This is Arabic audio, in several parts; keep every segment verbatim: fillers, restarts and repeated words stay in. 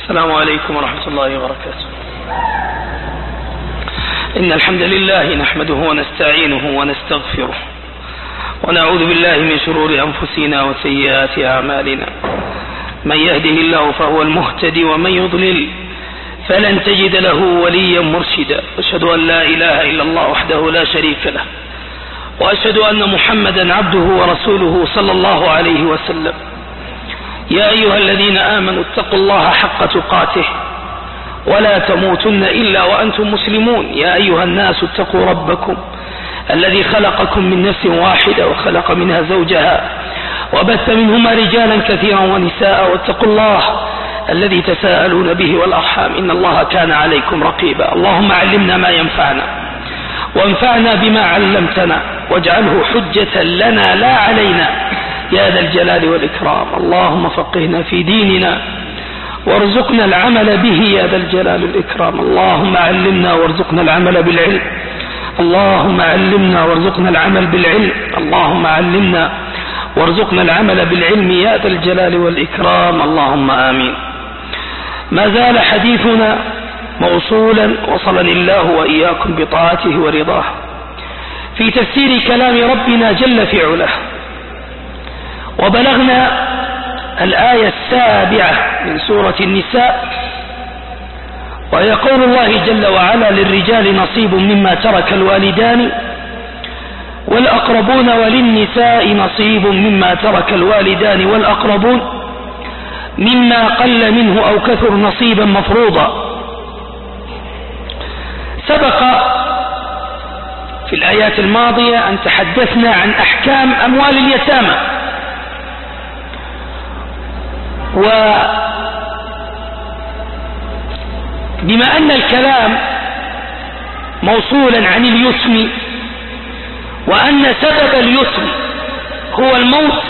السلام عليكم ورحمة الله وبركاته. إن الحمد لله نحمده ونستعينه ونستغفره ونعوذ بالله من شرور أنفسنا وسيئات أعمالنا. من يهده الله فهو المهتدي ومن يضلل فلن تجد له وليا مرشدا. أشهد أن لا إله إلا الله وحده لا شريك له، وأشهد أن محمدا عبده ورسوله صلى الله عليه وسلم. يا أيها الذين آمنوا اتقوا الله حق تقاته ولا تموتن إلا وأنتم مسلمون. يا أيها الناس اتقوا ربكم الذي خلقكم من نفس واحدة وخلق منها زوجها وبث منهما رجالا كثيرا ونساء، واتقوا الله الذي تساءلون به والأرحام إن الله كان عليكم رقيبا. اللهم علمنا ما ينفعنا وانفعنا بما علمتنا واجعله حجة لنا لا علينا يا ذا الجلال والإكرام. اللهم فقهنا في ديننا وارزقنا العمل به يا ذا الجلال والإكرام. اللهم علمنا وارزقنا العمل بالعلم. اللهم علمنا وارزقنا العمل بالعلم. اللهم علمنا وارزقنا العمل بالعلم يا ذا الجلال والإكرام. اللهم آمين. ما زال حديثنا موصولا وصلني الله وإياكم بطاعته ورضاه في تفسير كلام ربنا جل في علاه، وبلغنا الآية السابعة من سورة النساء، وهي قول الله جل وعلا: للرجال نصيب مما ترك الوالدان والأقربون وللنساء نصيب مما ترك الوالدان والأقربون مما قل منه أو كثر نصيبا مفروضا. سبق في الآيات الماضية أن تحدثنا عن أحكام أموال اليتامى، وبما أن الكلام موصولا عن اليتم وأن سبب اليتم هو الموت،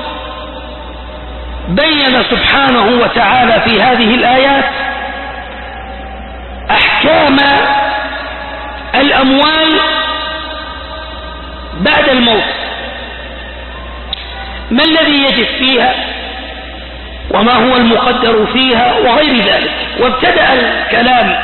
بين سبحانه وتعالى في هذه الآيات أحكام الأموال بعد الموت، ما الذي يجب فيها وما هو المقدر فيها وغير ذلك. وابتدأ الكلام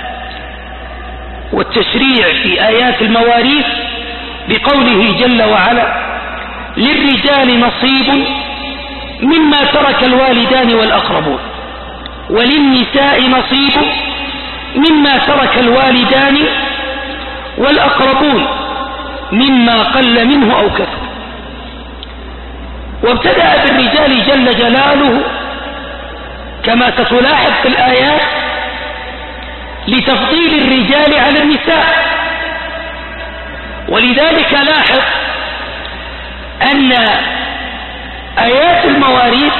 والتشريع في آيات المواريث بقوله جل وعلا: للرجال نصيب مما ترك الوالدان والأقربون وللنساء نصيب مما ترك الوالدان والأقربون مما قل منه أو كثر. وابتدأ بالرجال جل جلاله كما ستلاحظ في الآيات لتفضيل الرجال على النساء، ولذلك لاحظ أن آيات المواريث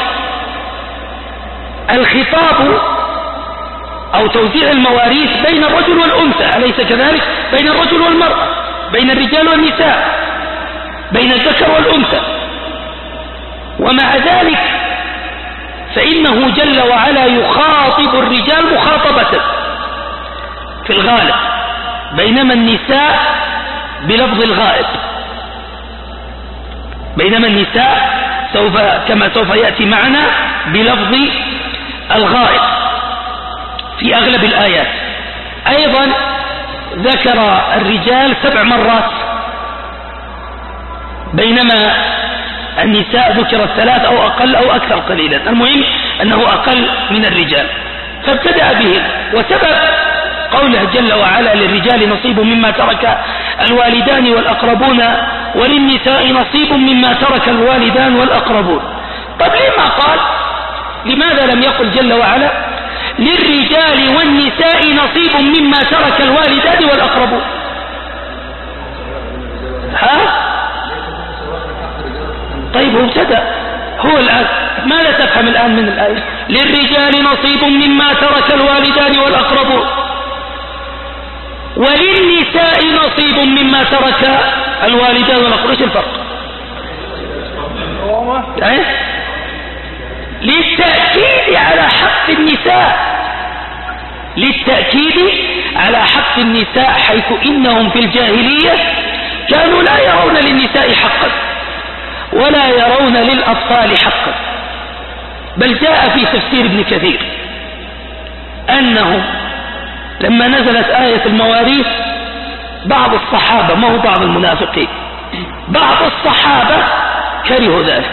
الخطاب أو توزيع المواريث بين الرجل والأنثى، أليس كذلك؟ بين الرجل والمرأة، بين الرجال والنساء، بين الذكر والأنثى. ومع ذلك فإنه جل وعلا يخاطب الرجال مخاطبة في الغالب، بينما النساء بلفظ الغائب، بينما النساء سوف كما سوف يأتي معنا بلفظ الغائب في أغلب الآيات. أيضا ذكر الرجال سبع مرات بينما النساء ذكر الثلاث أو أقل أو أكثر قليلا، المهم أنه أقل من الرجال، فابتدأ به. وسبب قوله جل وعلا: للرجال نصيب مما ترك الوالدان والأقربون وللنساء نصيب مما ترك الوالدان والأقربون. طب لما قال؟ لماذا لم يقل جل وعلا: للرجال والنساء نصيب مما ترك الوالدان والأقربون؟ ها؟ طيب هو ابتدأ، هو الآن ماذا تفهم الآن من الآية؟ للرجال نصيب مما ترك الوالدان والأقربون وللنساء نصيب مما ترك الوالدان والأقربون. ايش الفرق؟ ايه؟ للتأكيد على حق النساء، للتأكيد على حق النساء، حيث إنهم في الجاهلية كانوا لا يرون للنساء حقا ولا يرون للأطفال حقا، بل جاء في تفسير ابن كثير أنه لما نزلت آية المواريث بعض الصحابة، ما هو بعض المنافقين، بعض الصحابة كرهوا ذلك،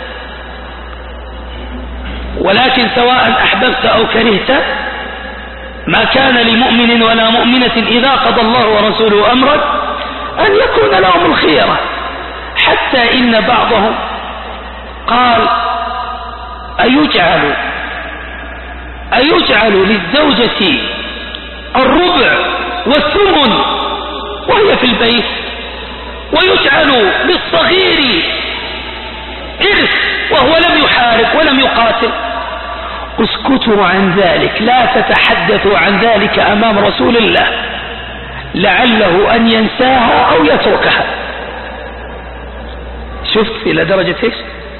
ولكن سواء أحببت أو كرهت ما كان لمؤمن ولا مؤمنة إذا قضى الله ورسوله أمرا أن يكون لهم الخيرة. حتى إن بعضهم قال أيجعل أيجعل للزوجة الربع والثمن وهي في البيت، ويجعل للصغير إرث وهو لم يحارب ولم يقاتل؟ اسكتوا عن ذلك، لا تتحدثوا عن ذلك أمام رسول الله لعله أن ينساها أو يتركها. شفت إلى درجة إيش؟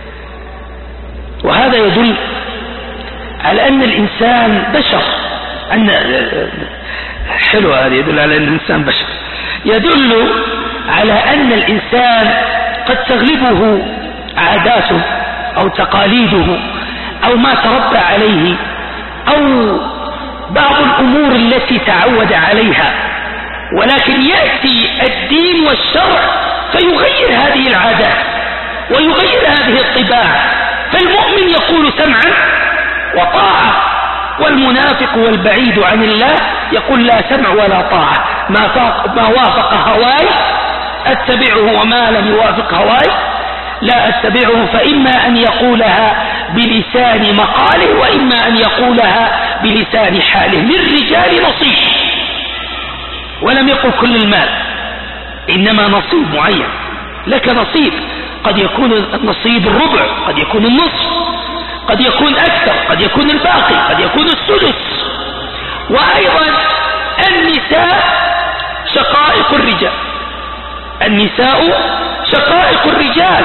وهذا يدل على أن الإنسان بشر، أن حلوة هذه، يدل على أن الإنسان بشر، يدل على أن الإنسان قد تغلبه عاداته أو تقاليده أو ما تربى عليه أو بعض الأمور التي تعود عليها، ولكن يأتي الدين والشرع فيغير هذه العادات ويغير هذه الطباع. فالمؤمن يقول سمعا وطاعة، والمنافق والبعيد عن الله يقول لا سمع ولا طاعة، ما وافق هواي أتبعه وما لم يوافق هواي لا أتبعه. فإما أن يقولها بلسان مقاله وإما أن يقولها بلسان حاله. للرجال نصيب، ولم يقل كل المال، إنما نصيب معين، لك نصيب، قد يكون النصيب الربع، قد يكون النصف، قد يكون أكثر، قد يكون الباقي، قد يكون السدس. وأيضا النساء شقائق الرجال، النساء شقائق الرجال،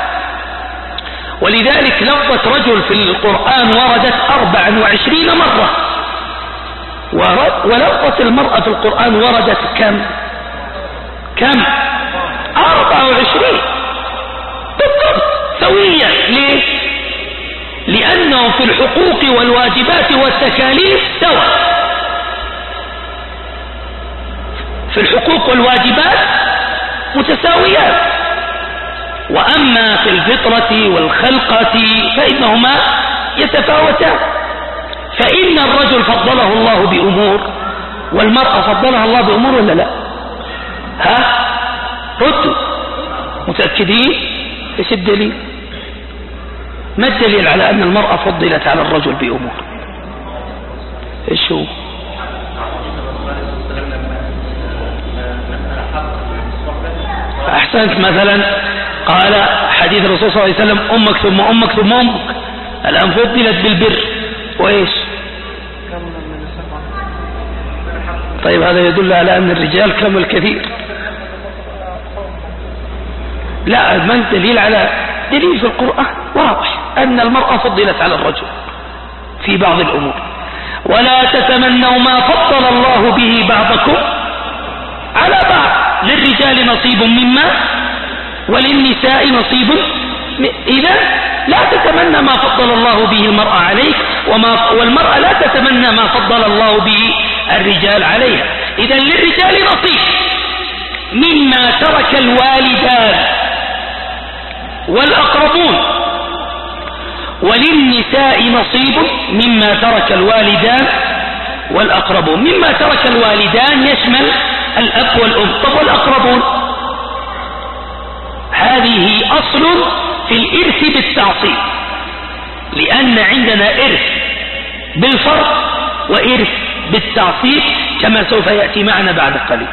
ولذلك لفظة رجل في القرآن وردت أربعا وعشرين مرة، ولفظة المرأة في القرآن وردت كم كم أربعة وعشرين بالضبط سويا. ليه؟ لأنه في الحقوق والواجبات والتكاليف سوا، في الحقوق والواجبات متساويات، وأما في الفطرة والخلقة فإنهما يتفاوتان. فإن الرجل فضله الله بأمور والمرأة فضلها الله بأمور ولا لا؟ ها؟ ردوا متأكدين؟ ايش الدليل؟ ما الدليل على أن المرأة فضلت على الرجل بأمور؟ ايش هو؟ أحسنت. مثلا قال حديث الرسول صلى الله عليه وسلم أمك ثم أمك ثم أمك، الآن فضلت بالبر وإيش؟ طيب هذا يدل على أن الرجال كمل كثير. لا، ما الدليل؟ على دليل في القرآن واضح أن المرأة فضلت على الرجل في بعض الأمور. ولا تتمنوا ما فضل الله به بعضكم على بعض، للرجال نصيب مما وللنساء نصيب. إذا لا تتمنى ما فضل الله به المرأة عليك، وما والمرأة لا تتمنى ما فضل الله به الرجال عليها. إذا للرجال نصيب مما ترك الوالدان والأقربون، وللنساء نصيب مما ترك الوالدان والأقربون. مما ترك الوالدان يشمل الأب والأم. طب والأقربون؟ هذه أصل في الإرث بالتعصيب، لأن عندنا إرث بالفرض وإرث بالتعصيب كما سوف يأتي معنا بعد قليل.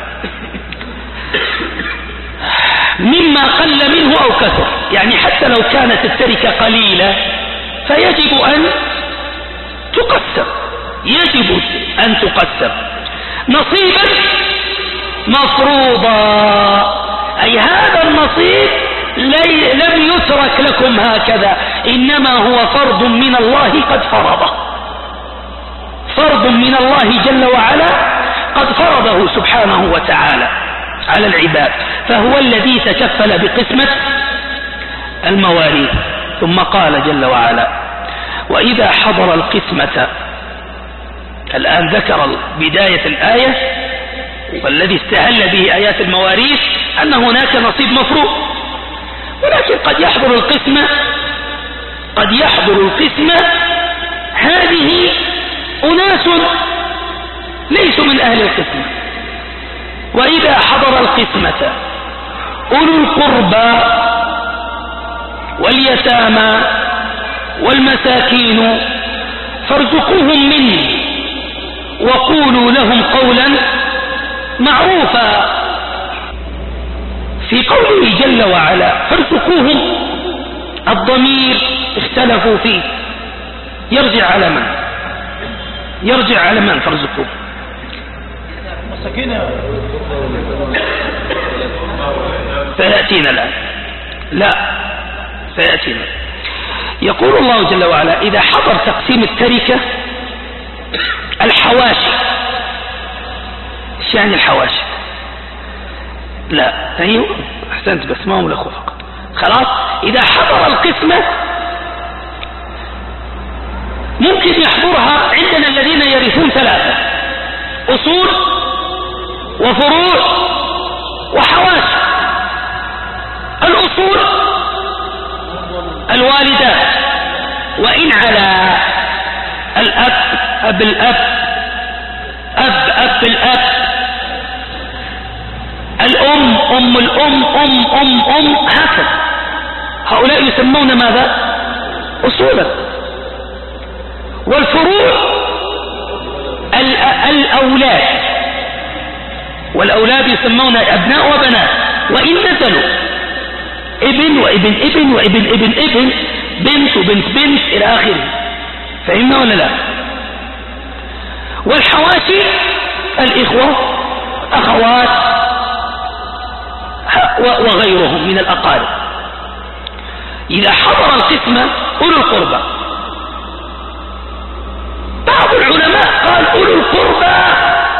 مما قل منه أو كثر، يعني حتى لو كانت التركة قليلة فيجب أن تقسم، يجب أن تقسم نصيبا مفروضا، أي هذا النصيب لم يترك لكم هكذا، إنما هو فرض من الله قد فرضه، فرض من الله جل وعلا قد فرضه سبحانه وتعالى على العباد، فهو الذي تكفل بقسمة المواريث. ثم قال جل وعلا: وإذا حضر القسمة الآن ذكر بداية الآية والذي استهل به آيات المواريث أن هناك نصيب مفروض، ولكن قد يحضر القسمة قد يحضر القسمة هذه أناس ليسوا من أهل القسمة. وإذا حضر القسمة أولو القربى واليتامى والمساكين فارزقوهم منه وقولوا لهم قولا معروفا. في قوله جل وعلا فارزقوهم، الضمير اختلفوا فيه، يرجع على من؟ يرجع على من فارزقوهم؟ سيأتينا الآن، لا سيأتينا. يقول الله جل وعلا إذا حضر تقسيم التركة الحواشي. ايش يعني الحواشي؟ لا ايوه احسنت، بس ما هو الاخوه فقط. خلاص إذا حضر القسمة ممكن يحضرها عندنا الذين يرثون ثلاثة: أصول وفروع وحواشي. الأصول الوالدات، وإن على الأب أب الأب أب أب الأب، الأم أم الأم أم أم أم هكذا، هؤلاء يسمون ماذا؟ أصولا. والفروع الأولاد، والأولاد يسمون أبناء وبنات، وإن نزلوا ابن وابن ابن وابن ابن ابن بنت وبنت بنت إلى آخره. فهمنا ولا لا؟ والحواشي الإخوة أخوات وغيرهم من الأقارب. إذا حضر القسمة أولو القربى، بعض العلماء قال أولو القربى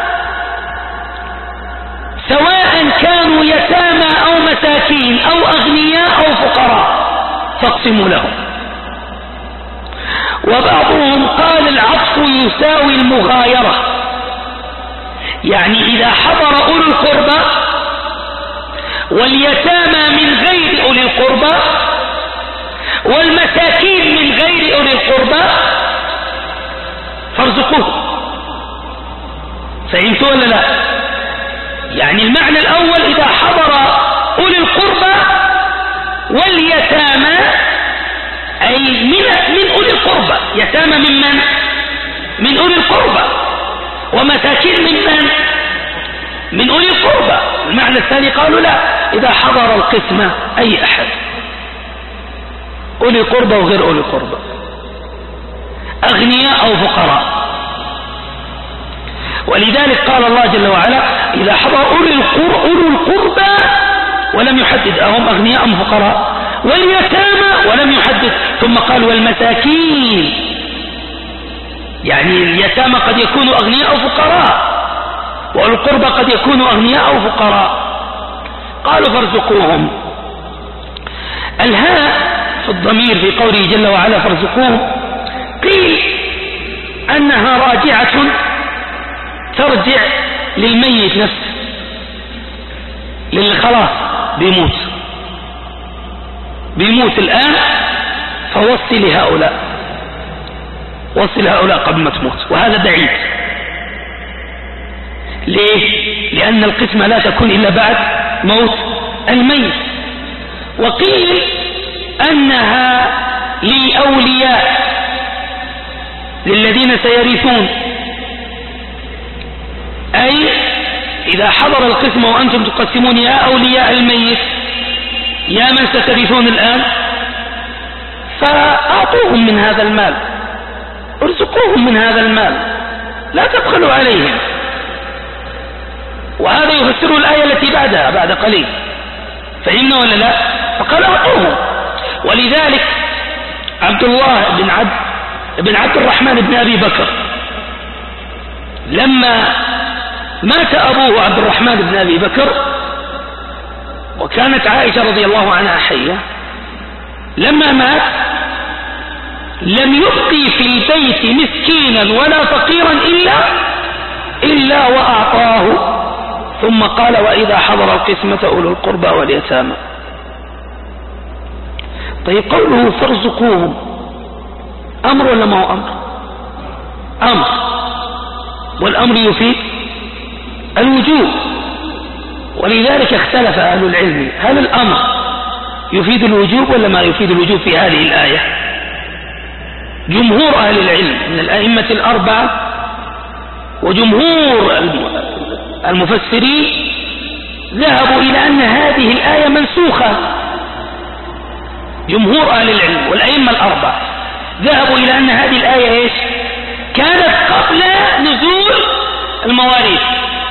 سواء كانوا يتامى أو مساكين أو أغنياء أو فقراء فاقسموا لهم. وبعضهم قال العطف يساوي المغايرة، يعني إذا حضر أولو القربى واليتامى من غير أولي القربى والمساكين من غير أولي القربى فارزقوه. فهمتوا ولا لا؟ يعني المعنى الأول إذا حضر أولي القربى واليتامى، أي من من أولي القربى، يتامى من من؟ من أولي القربى، ومساكين من من؟ من أولي القربى. المعنى الثاني قالوا لا، إذا حضر القسمة أي أحد، أولي قربى وغير أولي قربى، أغنياء أو فقراء. ولذلك قال الله جل وعلا إذا حضر أولي القربى ولم يحدد أهم أغنياء أم فقراء، واليتامى ولم يحدد، ثم قال والمساكين، يعني اليتامى قد يكونوا أغنياء أو فقراء، والقربى قد يكونوا أغنياء أو فقراء. قالوا فارزقوهم. الهاء في الضمير في قوله جل وعلا فارزقوهم قيل أنها راجعة ترجع للميت نفسه، للخلاص بيموت بيموت الآن، فوصي لهؤلاء، وصي لهؤلاء قبل ما تموت. وهذا بعيد. ليه؟ لأن القسمة لا تكون إلا بعد موت الميت. وقيل أنها للأولياء، للذين سيرثون، أي إذا حضر القسمة وأنتم تقسمون يا أولياء الميت يا من سترثون الآن، فأعطوهم من هذا المال، ارزقوهم من هذا المال، لا تبخلوا عليهم. وهذا يفسر الآية التي بعدها بعد قليل. فهمنا ولا لا؟ فقال أعطوهم. ولذلك عبد الله بن عبد بن عبد الرحمن بن أبي بكر لما مات أبوه عبد الرحمن بن أبي بكر، وكانت عائشة رضي الله عنها حية، لما مات لم يبقي في البيت مسكينا ولا فقيرا إلا إلا وأعطاه، ثم قال وإذا حضر القسمة أولو القربى واليتامى. طيب قوله فارزقوهم أمر ولا ما هو أمر؟ أمر، والأمر يفيد الوجوب، ولذلك اختلف أهل العلم هل الأمر يفيد الوجوب ولا ما يفيد الوجوب في هذه الآية. جمهور أهل العلم من الأئمة الأربعة وجمهور المفسرين ذهبوا إلى أن هذه الآية منسوخة. جمهور أهل العلم والأئمة الأربعة ذهبوا إلى أن هذه الآية إيش؟ كانت قبل نزول المواريث،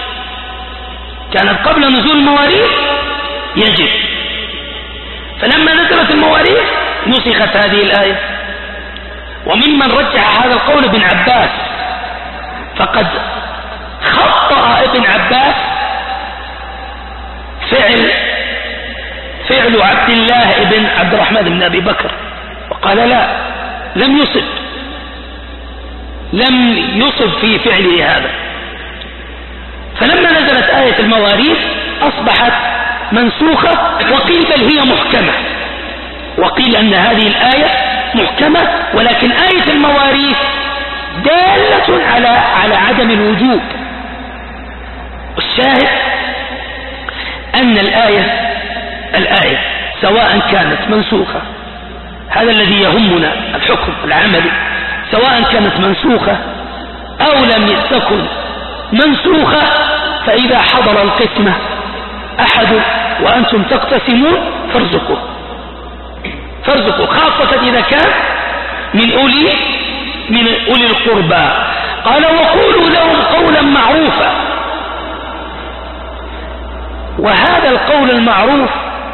كانت قبل نزول المواريث يجب، فلما نزلت المواريث نسخت هذه الآية. وممن رجح هذا القول ابن عباس، فقد خطأ ابن عباس فعل فعل عبد الله بن عبد الرحمن بن أبي بكر، وقال لا، لم يصب لم يصب في فعله هذا. فلما نزلت آية المواريث أصبحت منسوخة، وقيل بل هي محكمة، وقيل أن هذه الآية محكمة، ولكن آية المواريث دالة على على عدم الوجوب. الشاهد أن الآية الآية سواء كانت منسوخة، هذا الذي يهمنا الحكم العملي، سواء كانت منسوخة أو لم تكن منسوخة، فإذا حضر القسمة أحد وأنتم تقتسمون فارزقوا فارزقوا خاصة إذا كان من أولي من أولي القربى. قال وقولوا لهم قولا معروفا. وهذا القول المعروف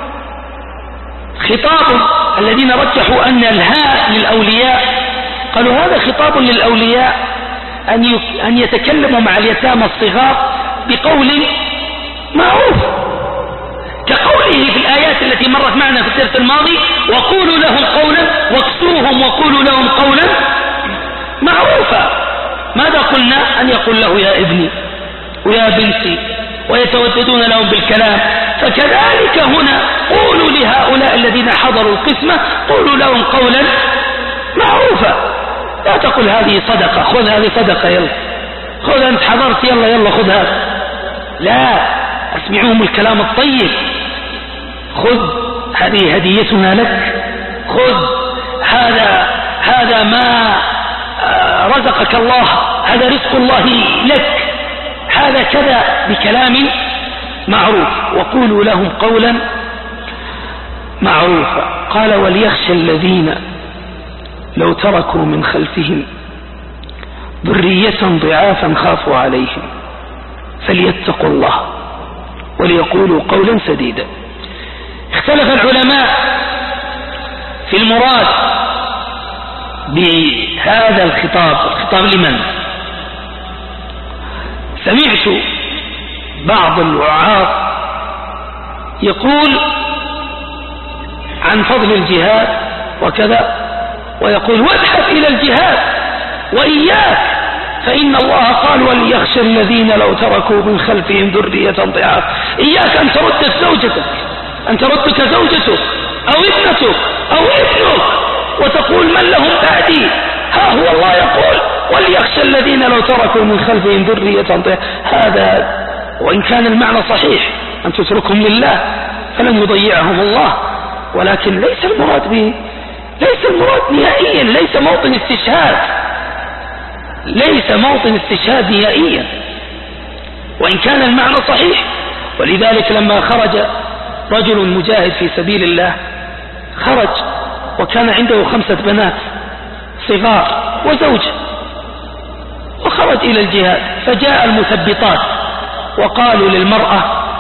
خطاب الذين رجحوا أن الهاء للأولياء، قالوا هذا خطاب للأولياء أن أن يتكلموا مع اليتامى الصغار بقول معروف، كقوله في الآيات التي مرت معنا في الدرس الماضي وقولوا لهم قولا واكسوهم وقولوا لهم قولا معروفا. ماذا قلنا؟ أن يقول له يا ابني ويا بنتي، ويتوددون لهم بالكلام. فكذلك هنا قولوا لهؤلاء الذين حضروا القسمة قولوا لهم قولا معروفا، لا تقل هذه صدقة، خذ هذه صدقة، يلا خذ أنت حضرت، يلا يلا خذ هذا، لا، اسمعوهم الكلام الطيب، خذ هذه هديتنا لك، خذ هذا هذا ما رزقك الله، هذا رزق الله لك، هذا كذا، بكلام معروف. وقولوا لهم قولا معروفا. قال وليخشى الذين لو تركوا من خلفهم ذرية ضعافا خافوا عليهم فليتقوا الله وليقولوا قولا سديدا. اختلف العلماء في المراد بهذا الخطاب، الخطاب لمن؟ سمعت بعض الوعاظ يقول عن فضل الجهاد وكذا، ويقول واذهب إلى الجهاد وإياك، فإن الله قال وليخشى الذين لو تركوا من خلفهم ذرية ضعاف. إياك أن ترد زوجتك، أن تردك زوجتك أو ابنتك أو ابنك وتقول من لهم بعدي. ها هو الله يقول وليخشى الذين لو تركوا من خلفهم ذرية ضعاف. هذا وإن كان المعنى صحيح أن تتركهم لله فلن يضيعهم الله، ولكن ليس المراد به، ليس المراد نهائيا، ليس موطن استشهاد، ليس موطن استشهاد نهائيا، وإن كان المعنى صحيح. ولذلك لما خرج رجل مجاهد في سبيل الله، خرج وكان عنده خمسة بنات صغار وزوجة، وخرج إلى الجهاد، فجاء المثبطات وقالوا للمرأة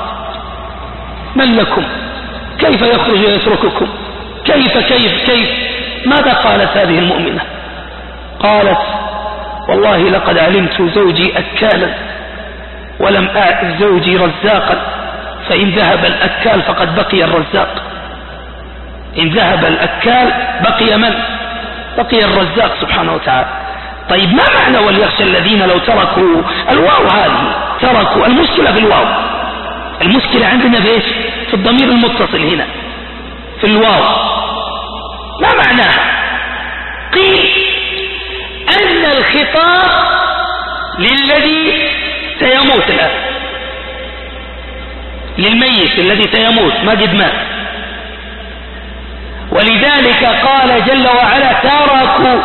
من لكم؟ كيف يخرج ويترككم؟ كيف كيف كيف ماذا قالت هذه المؤمنة؟ قالت والله لقد علمت زوجي أكالا ولم أعد زوجي رزاقا، فإن ذهب الأكال فقد بقي الرزاق. إن ذهب الأكال بقي من؟ بقي الرزاق سبحانه وتعالى. طيب ما معنى وليخشى الذين لو تركوا؟ الواو هذه تركوا، المشكلة في الواو، المشكلة عندنا في ايش؟ في الضمير المتصل هنا في الواو. ما معناها؟ قيل أن الخطاب للذي سيموت الآن، للميت الذي سيموت ما قد مات، ولذلك قال جل وعلا تركوا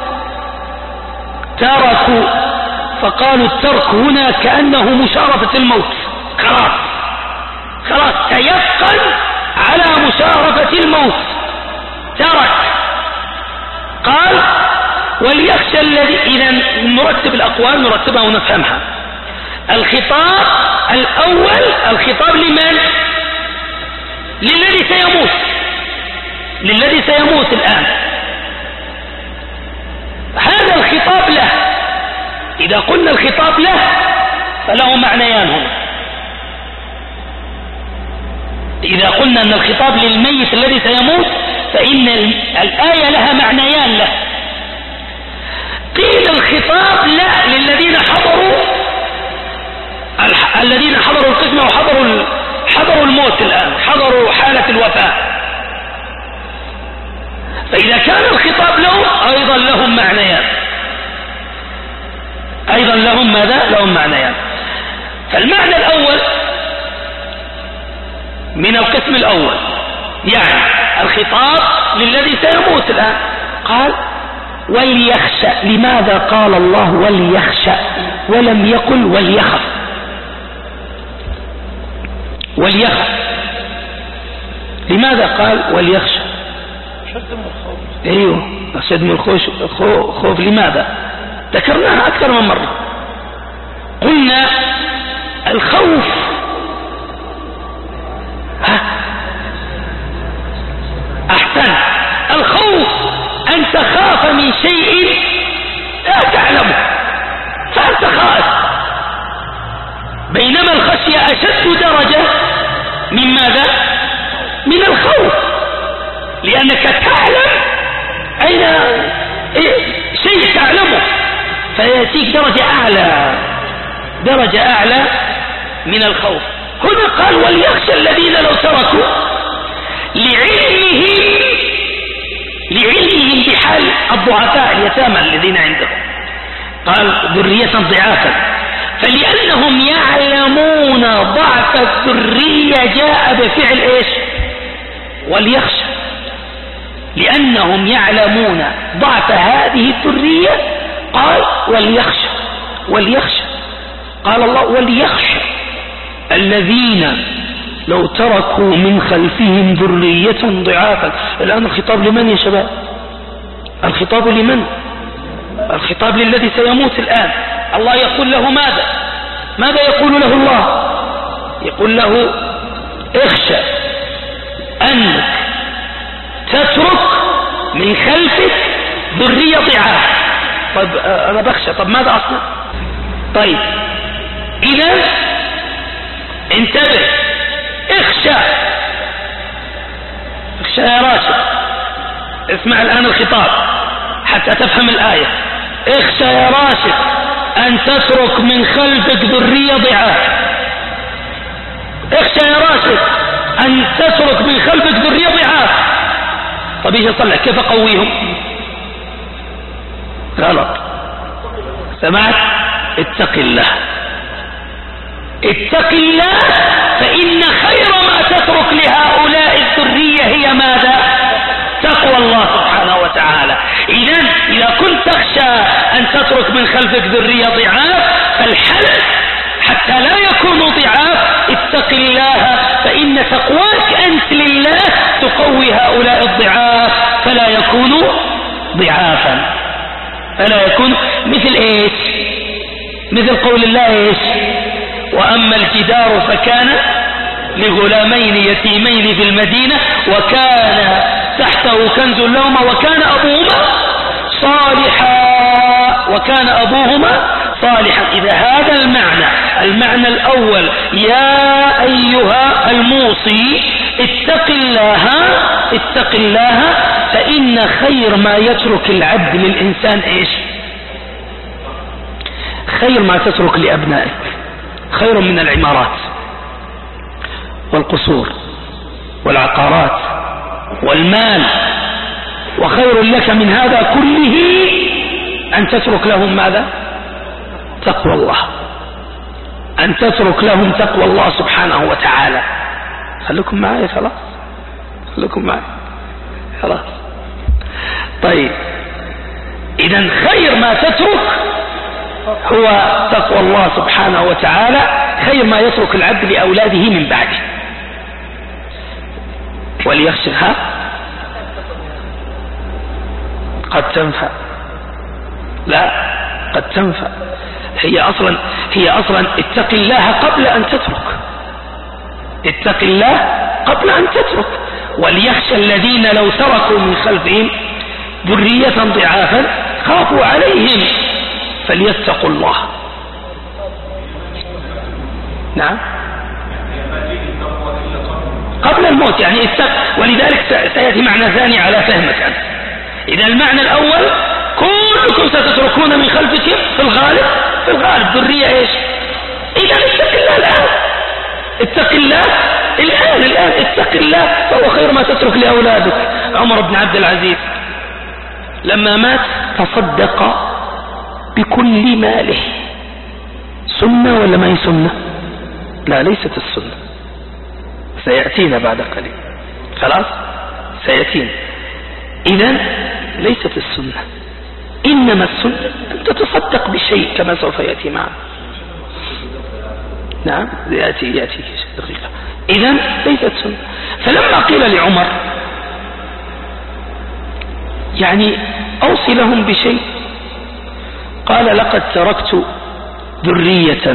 تركوا فقالوا الترك هنا كأنه مشارفة الموت، خلاص خلاص تيقن على مشارفة الموت ترك. قال وليخشى الذي، إذا نرتب الأقوال نرتبها ونفهمها. الخطاب الأول الخطاب لمن؟ للذي سيموت، للذي سيموت الآن، هذا الخطاب له. إذا قلنا الخطاب له فله معنيان هنا. إذا قلنا أن الخطاب للميت الذي سيموت فإن الآية لها معنيان له. قيل الخطاب لا للذين حضروا الذين حضروا القسمة وحضروا حضروا الموت الآن، حضروا حالة الوفاة، فإذا كان الخطاب لهم أيضا لهم معنيان، أيضا لهم ماذا؟ لهم معنيان. فالمعنى الأول من القسم الأول يعني الخطاب للذي سيموت الآن. قال وليخشى، لماذا قال الله وليخشى ولم يقل وليخف؟ وليخف لماذا قال وليخشى؟ شد من الخوف. ايوه شد من الخوف. خوف لماذا؟ ذكرناها أكثر من مرة. قلنا الخوف ها أحسن، الخوف أن تخاف من شيء لا تعلمه فأنت خائف، بينما الخشية أشد درجة من ماذا؟ من الخوف، لأنك تعلم أين شيء تعلمه فيأتيك درجة أعلى، درجة أعلى من الخوف. هنا قال وليخشى الذين لو تركوا، لعلمهم لعلمهم بحال الضعفاء اليتامى الذين عندهم، قال ذرية ضعافا، فلأنهم يعلمون ضعف الذرية جاء بفعل ايش؟ وليخشى، لأنهم يعلمون ضعف هذه الذرية قال وليخشى وليخشى. قال الله وليخشى الذين لو تركوا من خلفهم ذرية ضعافا. الآن الخطاب لمن يا شباب؟ الخطاب لمن؟ الخطاب للذي سيموت الآن. الله يقول له ماذا؟ ماذا يقول له الله؟ يقول له اخشى أنك تترك من خلفك ذرية ضعاف. طيب أنا بخشى، طب ماذا أصنع؟ طيب إذا انتبه، اخشى اخشى يا راشد، اسمع الآن الخطاب حتى تفهم الآية. اخشى يا راشد أن تترك من خلفك ذرية ضعاف، اخشى يا راشد أن تترك من خلفك ذرية ضعاف. طب ايش اصلح؟ كيف اقويهم؟ غلط. سمعت؟ اتق الله، اتق الله، فإن خير ما تترك لهؤلاء الذرية هي ماذا؟ تقوى الله سبحانه وتعالى. إذن إذا كنت تخشى أن تترك من خلفك ذرية ضعاف فالحل حتى لا يكونوا ضعاف اتق الله، فإن تقواك أنت لله تقوي هؤلاء الضعاف فلا يكونوا ضعافا، فلا يكون مثل ايش؟ مثل قول الله ايش؟ وأما الجدار فكان لغلامين يتيمين في المدينة وكان تحته كنز لهما وكان أبوهما صالحا وكان أبوهما صالحا. إذا هذا المعنى، المعنى الأول يا أيها الموصي اتق الله اتق الله فإن خير ما يترك العبد للإنسان إيش؟ خير ما تترك لأبنائك خير من العمارات والقصور والعقارات والمال، وخير لك من هذا كله أن تترك لهم ماذا؟ تقوى الله، أن تترك لهم تقوى الله سبحانه وتعالى. خليكم معي خلاص، خليكم معي خلاص. طيب إذن خير ما تترك هو تقوى الله سبحانه وتعالى، خير ما يترك العبد لأولاده من بعده. وليخشها قد تنفع، لا قد تنفع، هي أصلا هي أصلا اتق الله قبل أن تترك، اتق الله قبل أن تترك. وليخشى الذين لو تركوا من خلفهم ذرية ضعافا خافوا عليهم فليتقوا الله. نعم قبل الموت يعني اتق، ولذلك سيأتي معنى ثاني على فهمك أنت. إذا المعنى الأول كلكم ستتركون من خلفكم في الغالب في الغالب ذرية ايش؟ إذا اتق الله الآن، اتق الله الآن الآن اتق الله فهو خير ما تترك لأولادك. عمر بن عبد العزيز لما مات تصدق بكل ماله. سنة ولا ما هي سنة؟ لا ليست السنة، سيأتينا بعد قليل، خلاص سيأتينا. إذن ليست السنة، إنما السنة أن تتصدق بشيء كما سوف يأتي معنا. نعم يأتي يأتي دقيقة. إذن ليست سنة. فلما قيل لعمر يعني أوصي لهم بشيء، قال لقد تركت ذرية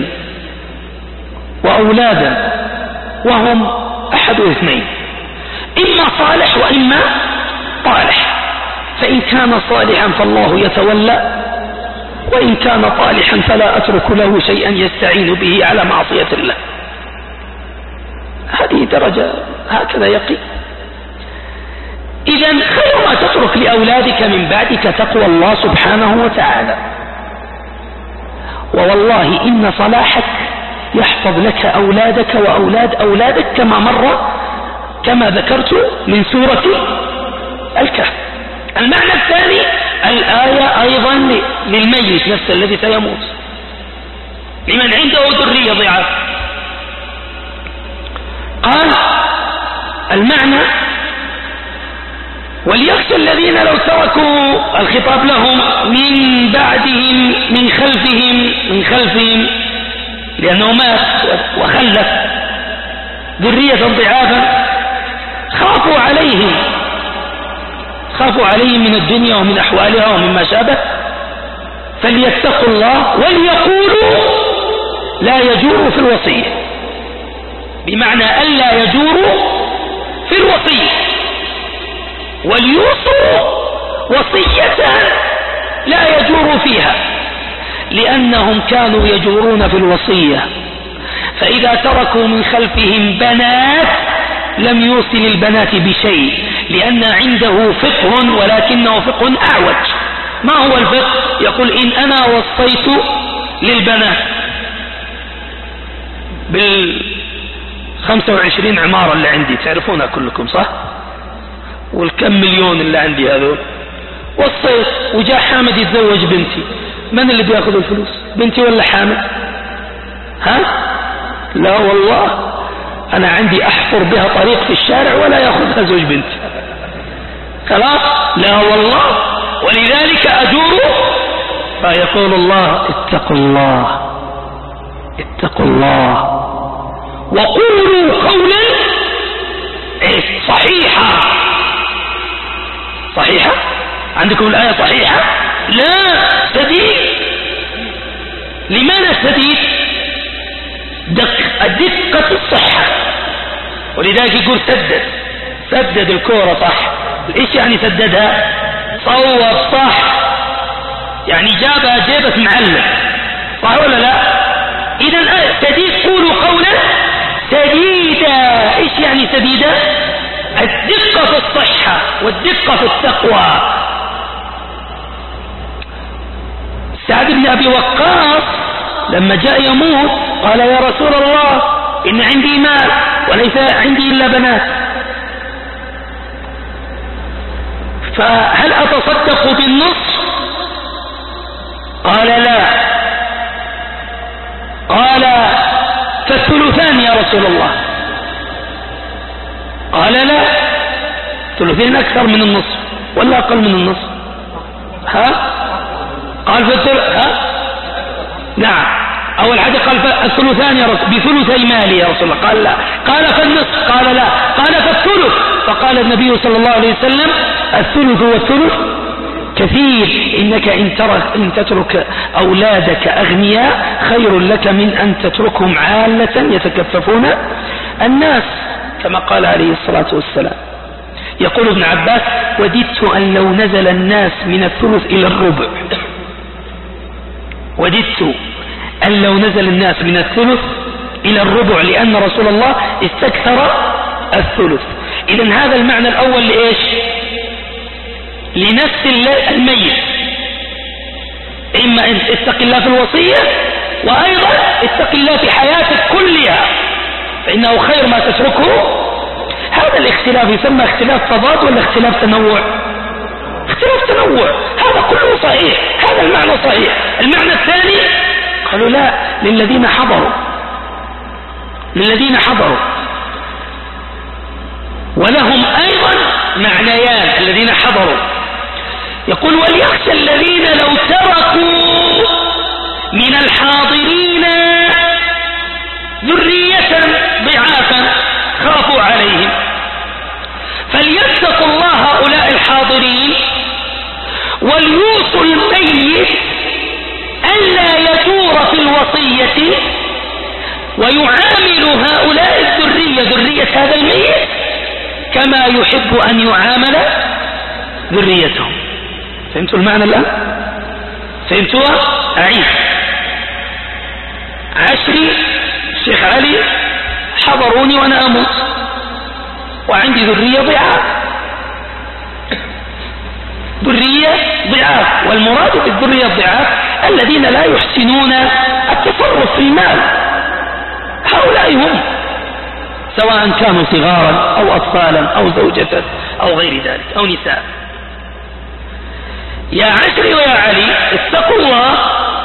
وأولادا وهم أحد اثنين، إما صالح وإما طالح، فإن كان صالحا فالله يتولى، وإن كان طالحا فلا أترك له شيئا يستعين به على معصية الله. هذه درجة هكذا يقين. إذن خير ما تترك لأولادك من بعدك تقوى الله سبحانه وتعالى. ووالله إن صلاحك يحفظ لك أولادك وأولاد أولادك كما مر كما ذكرت من سورة الكهف. المعنى الثاني الآية أيضا للميت نفس الذي سيموت، لمن عنده ذرية ضعاف. قال المعنى وليخشى الذين لو تركوا، الخطاب لهم من بعدهم من خلفهم من خلفهم لأنه مات وخلف ذرية ضعافا، خافوا عليهم خافوا عليهم من الدنيا ومن أحوالها ومما شابه، فليتقوا الله وليقولوا لا يجوروا في الوصية، بمعنى ألا يجوروا في الوصية، وليوصوا وصية لا يجوروا فيها، لأنهم كانوا يجورون في الوصية، فإذا تركوا من خلفهم بنات لم يوصل البنات بشيء، لأن عنده فقه ولكنه فقه أعوج. ما هو الفقه؟ يقول إن أنا وصيت للبنات بالخمسة وعشرين عمارة اللي عندي، تعرفونها كلكم صح؟ والكم مليون اللي عندي هذول، وصيت وجاء حامد يتزوج بنتي، من اللي بياخذ الفلوس؟ بنتي ولا حامد؟ ها؟ لا والله أنا عندي أحفر بها طريق في الشارع ولا يأخذها زوج بنتي، خلاص لا والله. ولذلك أجور، فيقول الله اتقوا الله اتقوا الله وقولوا قولا صحيحا. صحيحة؟ عندكم الآية صحيحة؟ لا سديد. لماذا سديد؟ دق دقة الصحة، ولذلك يقول سدد سدد الكورة صح. ايش يعني سددها؟ صوب صح، يعني جابها جيبة معلم، صح ولا لا؟ إذا سديد قولوا قولا سديدة. إيش يعني سديدة؟ الدقة في الصحة والدقة في التقوى. سعد بن أبي وقاص لما جاء يموت قال يا رسول الله إن عندي مال وليس عندي إلا بنات، فهل أتصدق بالنصف؟ قال لا. قال فالثلثان يا رسول الله. قال لا، ثلثين أكثر من النصف ولا أقل من النصف؟ ها؟ قال فالثلث ها؟ نعم. أول حاجة قال فالثلثان يا رسول بثلثي مالي يا رسول الله. قال لا. قال فالنصف؟ قال لا. قال فالثلث. فقال النبي صلى الله عليه وسلم الثلث والثلث كثير، إنك إن, ترك إن تترك أولادك أغنياء خير لك من أن تتركهم عالة يتكففون الناس، كما قال عليه الصلاة والسلام. يقول ابن عباس وددت أن لو نزل الناس من الثلث إلى الربع، وددت أن لو نزل الناس من الثلث إلى الربع، لأن رسول الله استكثر الثلث. إذن هذا المعنى الأول لإيش؟ لنفس الميت، إما اتق الله في الوصية، وأيضا اتق الله في حياتك كلها فإنه خير ما تتركه. هذا الاختلاف يسمى اختلاف تضاد ولا اختلاف تنوع؟ اختلاف تنوع. هذا كله صحيح، هذا المعنى صحيح. المعنى الثاني قالوا لا، للذين حضروا، للذين حضروا. ولهم أيضا معنيان الذين حضروا. يقول وليخشى الذين لو تركوا من الحاضرين ذرية ضعافا خافوا عليهم، فليتقوا الله هؤلاء الحاضرين وليوصوا الميت ألا يدور في الوصية، ويعامل هؤلاء الذرية ذرية هذا الميت كما يحب أن يعامل ذريتهم. فهمتوا المعنى الآن؟ فهمتوها؟ أعيد. عشري الشيخ علي حضروني وأنا أموت وعندي ذرية ضعاف، ذرية ضعاف، والمراد بالذرية الضعاف الذين لا يحسنون التصرف في المال، هؤلاء هم، سواء كانوا صغارا أو أطفالا أو زوجة أو غير ذلك أو نساء. يا عشري ويا علي اتقوا الله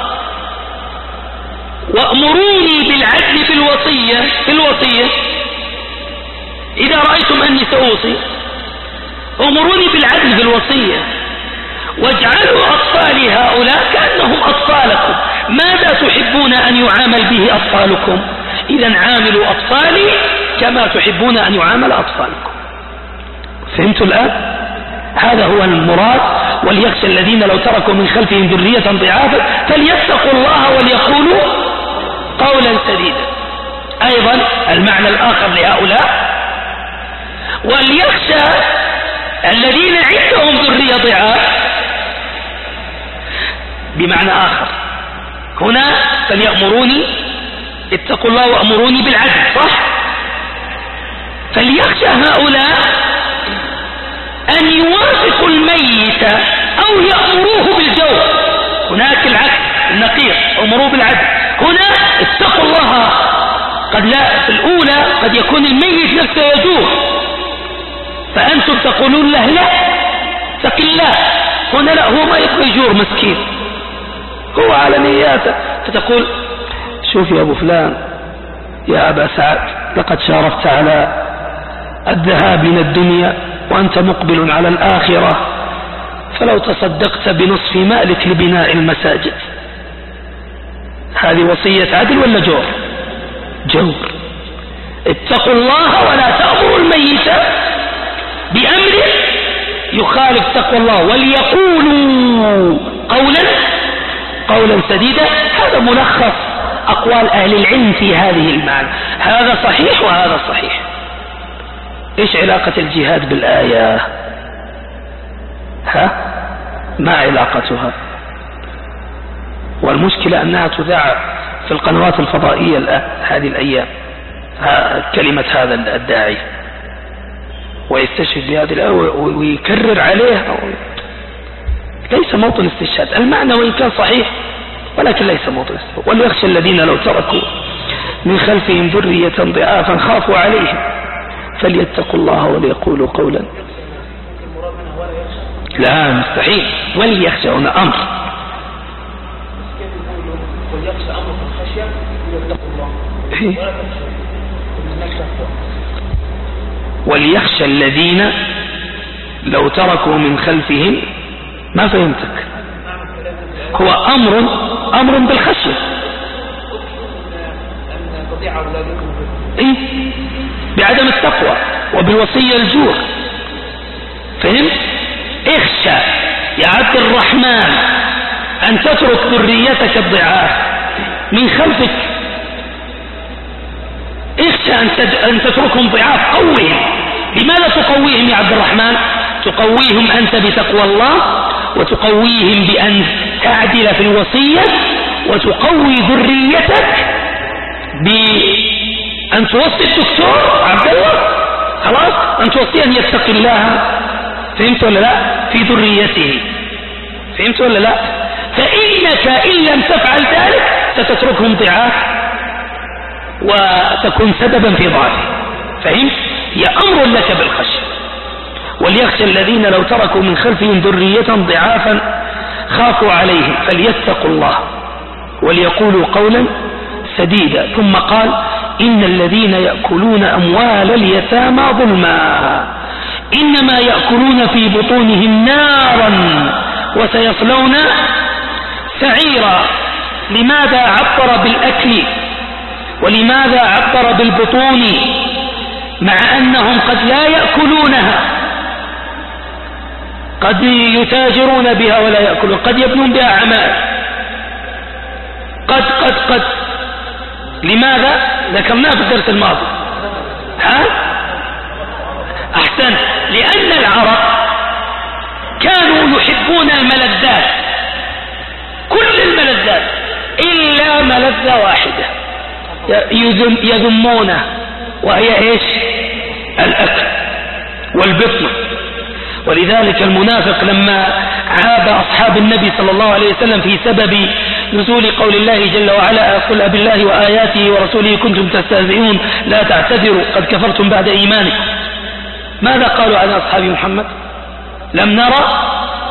وأمروني بالعدل في الوصية في الوصية إذا رأيتم أني سأوصي، أمروني بالعدل في الوصية، واجعلوا أطفالي هؤلاء كأنهم أطفالكم، ماذا تحبون أن يعامل به أطفالكم؟ إذن عاملوا أطفالي كما تحبون أن يعامل أطفالكم. فهمتوا الآن؟ هذا هو المراد. وليخشى الذين لو تركوا من خلفهم ذرية ضعافا فليتقوا الله وليقولوا قولا سديدا. أيضا المعنى الآخر لهؤلاء وليخشى الذين عندهم ذرية ضعاف بمعنى آخر. هنا فليأمروني اتقوا الله وأمروني بالعدل، صح؟ فليخشى هؤلاء أن يوافقوا الميت أو يأمروه بالجور. هناك العكس النقيض، أمروه بالعدل. هنا اتقوا الله، قد لا في الأولى قد يكون الميت نفسه يجور فأنتم تقولون له لا اتق الله، هنا لا، هو ما يبغى يجور مسكين، هو على نياته، فتقول شوف يا أبو فلان يا أبا سعد لقد شارفت على الذهاب من الدنيا وأنت مقبل على الآخرة، فلو تصدقت بنصف مالك لبناء المساجد. هذه وصية عدل ولا جور؟ جور. اتقوا الله ولا تأمروا الميت بأمر يخالف تقوى الله، وليقولوا قولا قولا سديدا. هذا ملخص أقوال أهل العلم في هذه المعنى، هذا صحيح وهذا صحيح. إيش علاقة الجهاد بالآية؟ ها؟ ما علاقتها؟ والمشكلة أنها تذاع في القنوات الفضائية الآن هذه الأيام، كلمة هذا الداعي ويستشهد بهذه الآية ويكرر عليها، ليس موطن استشهاد. المعنى وإن كان صحيح ولكن ليس موطن استشهاد. وليخشى الذين لو تركوا من خلفهم ذرية ضعافا خافوا عليهم فليتقوا الله وليقولوا قولا. لا مستحيل. وليخشى هنا أمر، وليخشى أمر الخشية وليتقوا الله ولا تخشوا. وليخشى الذين لو تركوا من خلفهم، ما فهمتك؟ هو أمر أمر بالخشية. إيه؟ بعدم التقوى وبالوصية الجوع. فهمت؟ اخشى يا عبد الرحمن أن تترك ذريتك الضعاف من خلفك. اخشى أن تتركهم ضعاف، قوهم. لماذا تقويهم يا عبد الرحمن؟ تقويهم أنت بتقوى الله، وتقويهم بأن تعدل في الوصية، وتقوي ذريتك بأن توصي الدكتور عبد الله خلاص أن توصي أن يتقي الله. فهمت ولا لا؟ في ذريته. فهمت ولا لا؟ فإنك إن لم تفعل ذلك ستتركهم ضعاف وتكون سببا في ضعفه. فهمت؟ هي أمر لك بالخشية. وليخشى الذين لو تركوا من خلفهم ذرية ضعافا خافوا عليهم فليتقوا الله وليقولوا قولا سديدا. ثم قال إن الذين يأكلون أموال اليتامى ظلما إنما يأكلون في بطونهم نارا وسيصلون سعيرا. لماذا عبر بالأكل ولماذا عبر بالبطون مع أنهم قد لا يأكلونها؟ قد يتاجرون بها ولا يأكلون، قد يبنون بها عمال، قد قد قد لماذا؟ ذكرناه في الدرس الماضي. ها؟ أحسن. لأن العرب كانوا يحبون الملذات، كل الملذات إلا ملذة واحدة يذمونه، وهي إيش؟ الأكل والبطن. ولذلك المنافق لما عاب أصحاب النبي صلى الله عليه وسلم في سبب نزول قول الله جل وعلا قل أبالله وآياته ورسوله كنتم تستهزئون لا تعتذروا قد كفرتم بعد إيمانكم، ماذا قالوا عن أصحاب محمد؟ لم نرى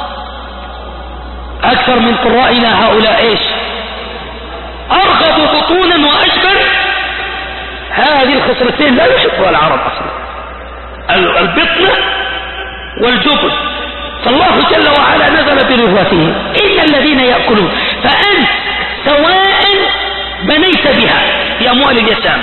أكثر من قرائنا هؤلاء إيش؟ أرغب بطونا وأجبن. هذه الخصلتين لا يحبها العرب أصلا، البطن والجبن. فالله جل وعلا نزل برضوته إن الذين يأكلون. فأنت سواء بنيت بها بأموال اليتامى،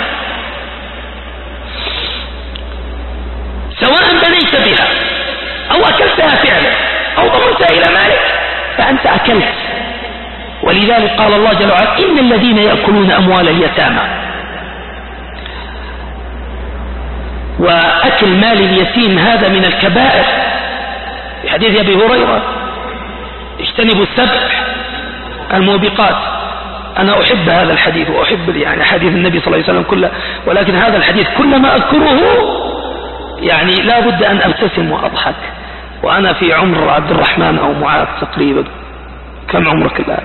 سواء بنيت بها أو أكلتها فعلا أو ضمرتها إلى مالك فأنت أكلت. ولذلك قال الله جل وعلا إن الذين يأكلون أموال اليتامى. وأكل مال اليتيم هذا من الكبائر. في حديث أبي هريرة اجتنبوا السبع الموبقات. أنا أحب هذا الحديث وأحب يعني حديث النبي صلى الله عليه وسلم كله، ولكن هذا الحديث كلما أذكره يعني لا بد أن أبتسم وأضحك وأنا في عمر عبد الرحمن أو معاذ تقريبا. كم عمرك الآن؟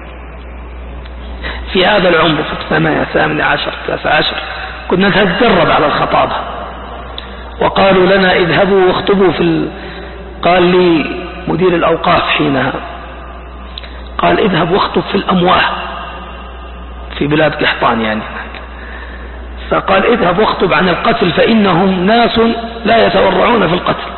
في هذا العمر في ثمانية ثامنة عشر تسعة عشر كنا نتدرب على الخطابة، وقالوا لنا اذهبوا واخطبوا في ال... قال لي مدير الأوقاف حينها قال اذهب واخطب في الأمواه في بلاد قحطان يعني، فقال اذهب واخطب عن القتل فإنهم ناس لا يتورعون في القتل.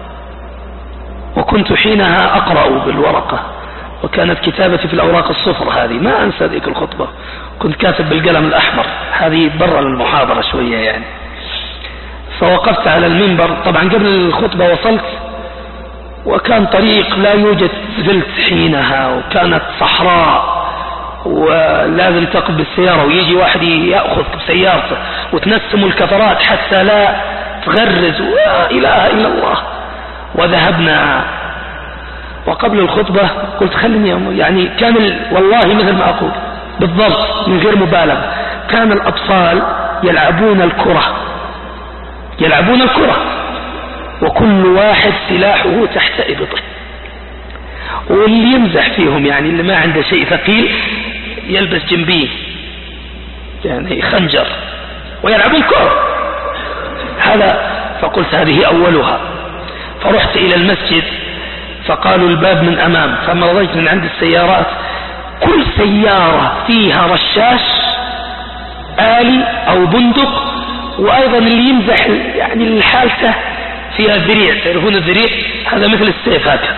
وكنت حينها أقرأ بالورقة وكانت كتابتي في الأوراق الصفر هذه، ما أنسى ذيك الخطبة، كنت كاتب بالقلم الأحمر، هذه برا المحاضرة شوية يعني. فوقفت على المنبر، طبعا قبل الخطبة وصلت وكان طريق لا يوجد زلت حينها وكانت صحراء ولازم تقف بالسيارة ويجي واحد يأخذ بسيارته وتنسم الكفرات حتى لا تغرز لا إله إلا الله. وذهبنا وقبل الخطبة قلت خلني يعني كان والله مثل ما أقول بالضبط من غير مبالغة، كان الأطفال يلعبون الكرة يلعبون الكرة وكل واحد سلاحه تحت إبطه، واللي يمزح فيهم يعني اللي ما عنده شيء ثقيل يلبس جنبيه يعني خنجر ويلعبون كرة. هذا فقلت هذه أولها. فرحت إلى المسجد فقالوا الباب من أمام، فمرضيت من عند السيارات، كل سيارة فيها رشاش آلي أو بندق، وأيضا اللي يمزح يعني الحالته فيها ذريع، تعرفون الذريع هذا مثل السيف هكذا.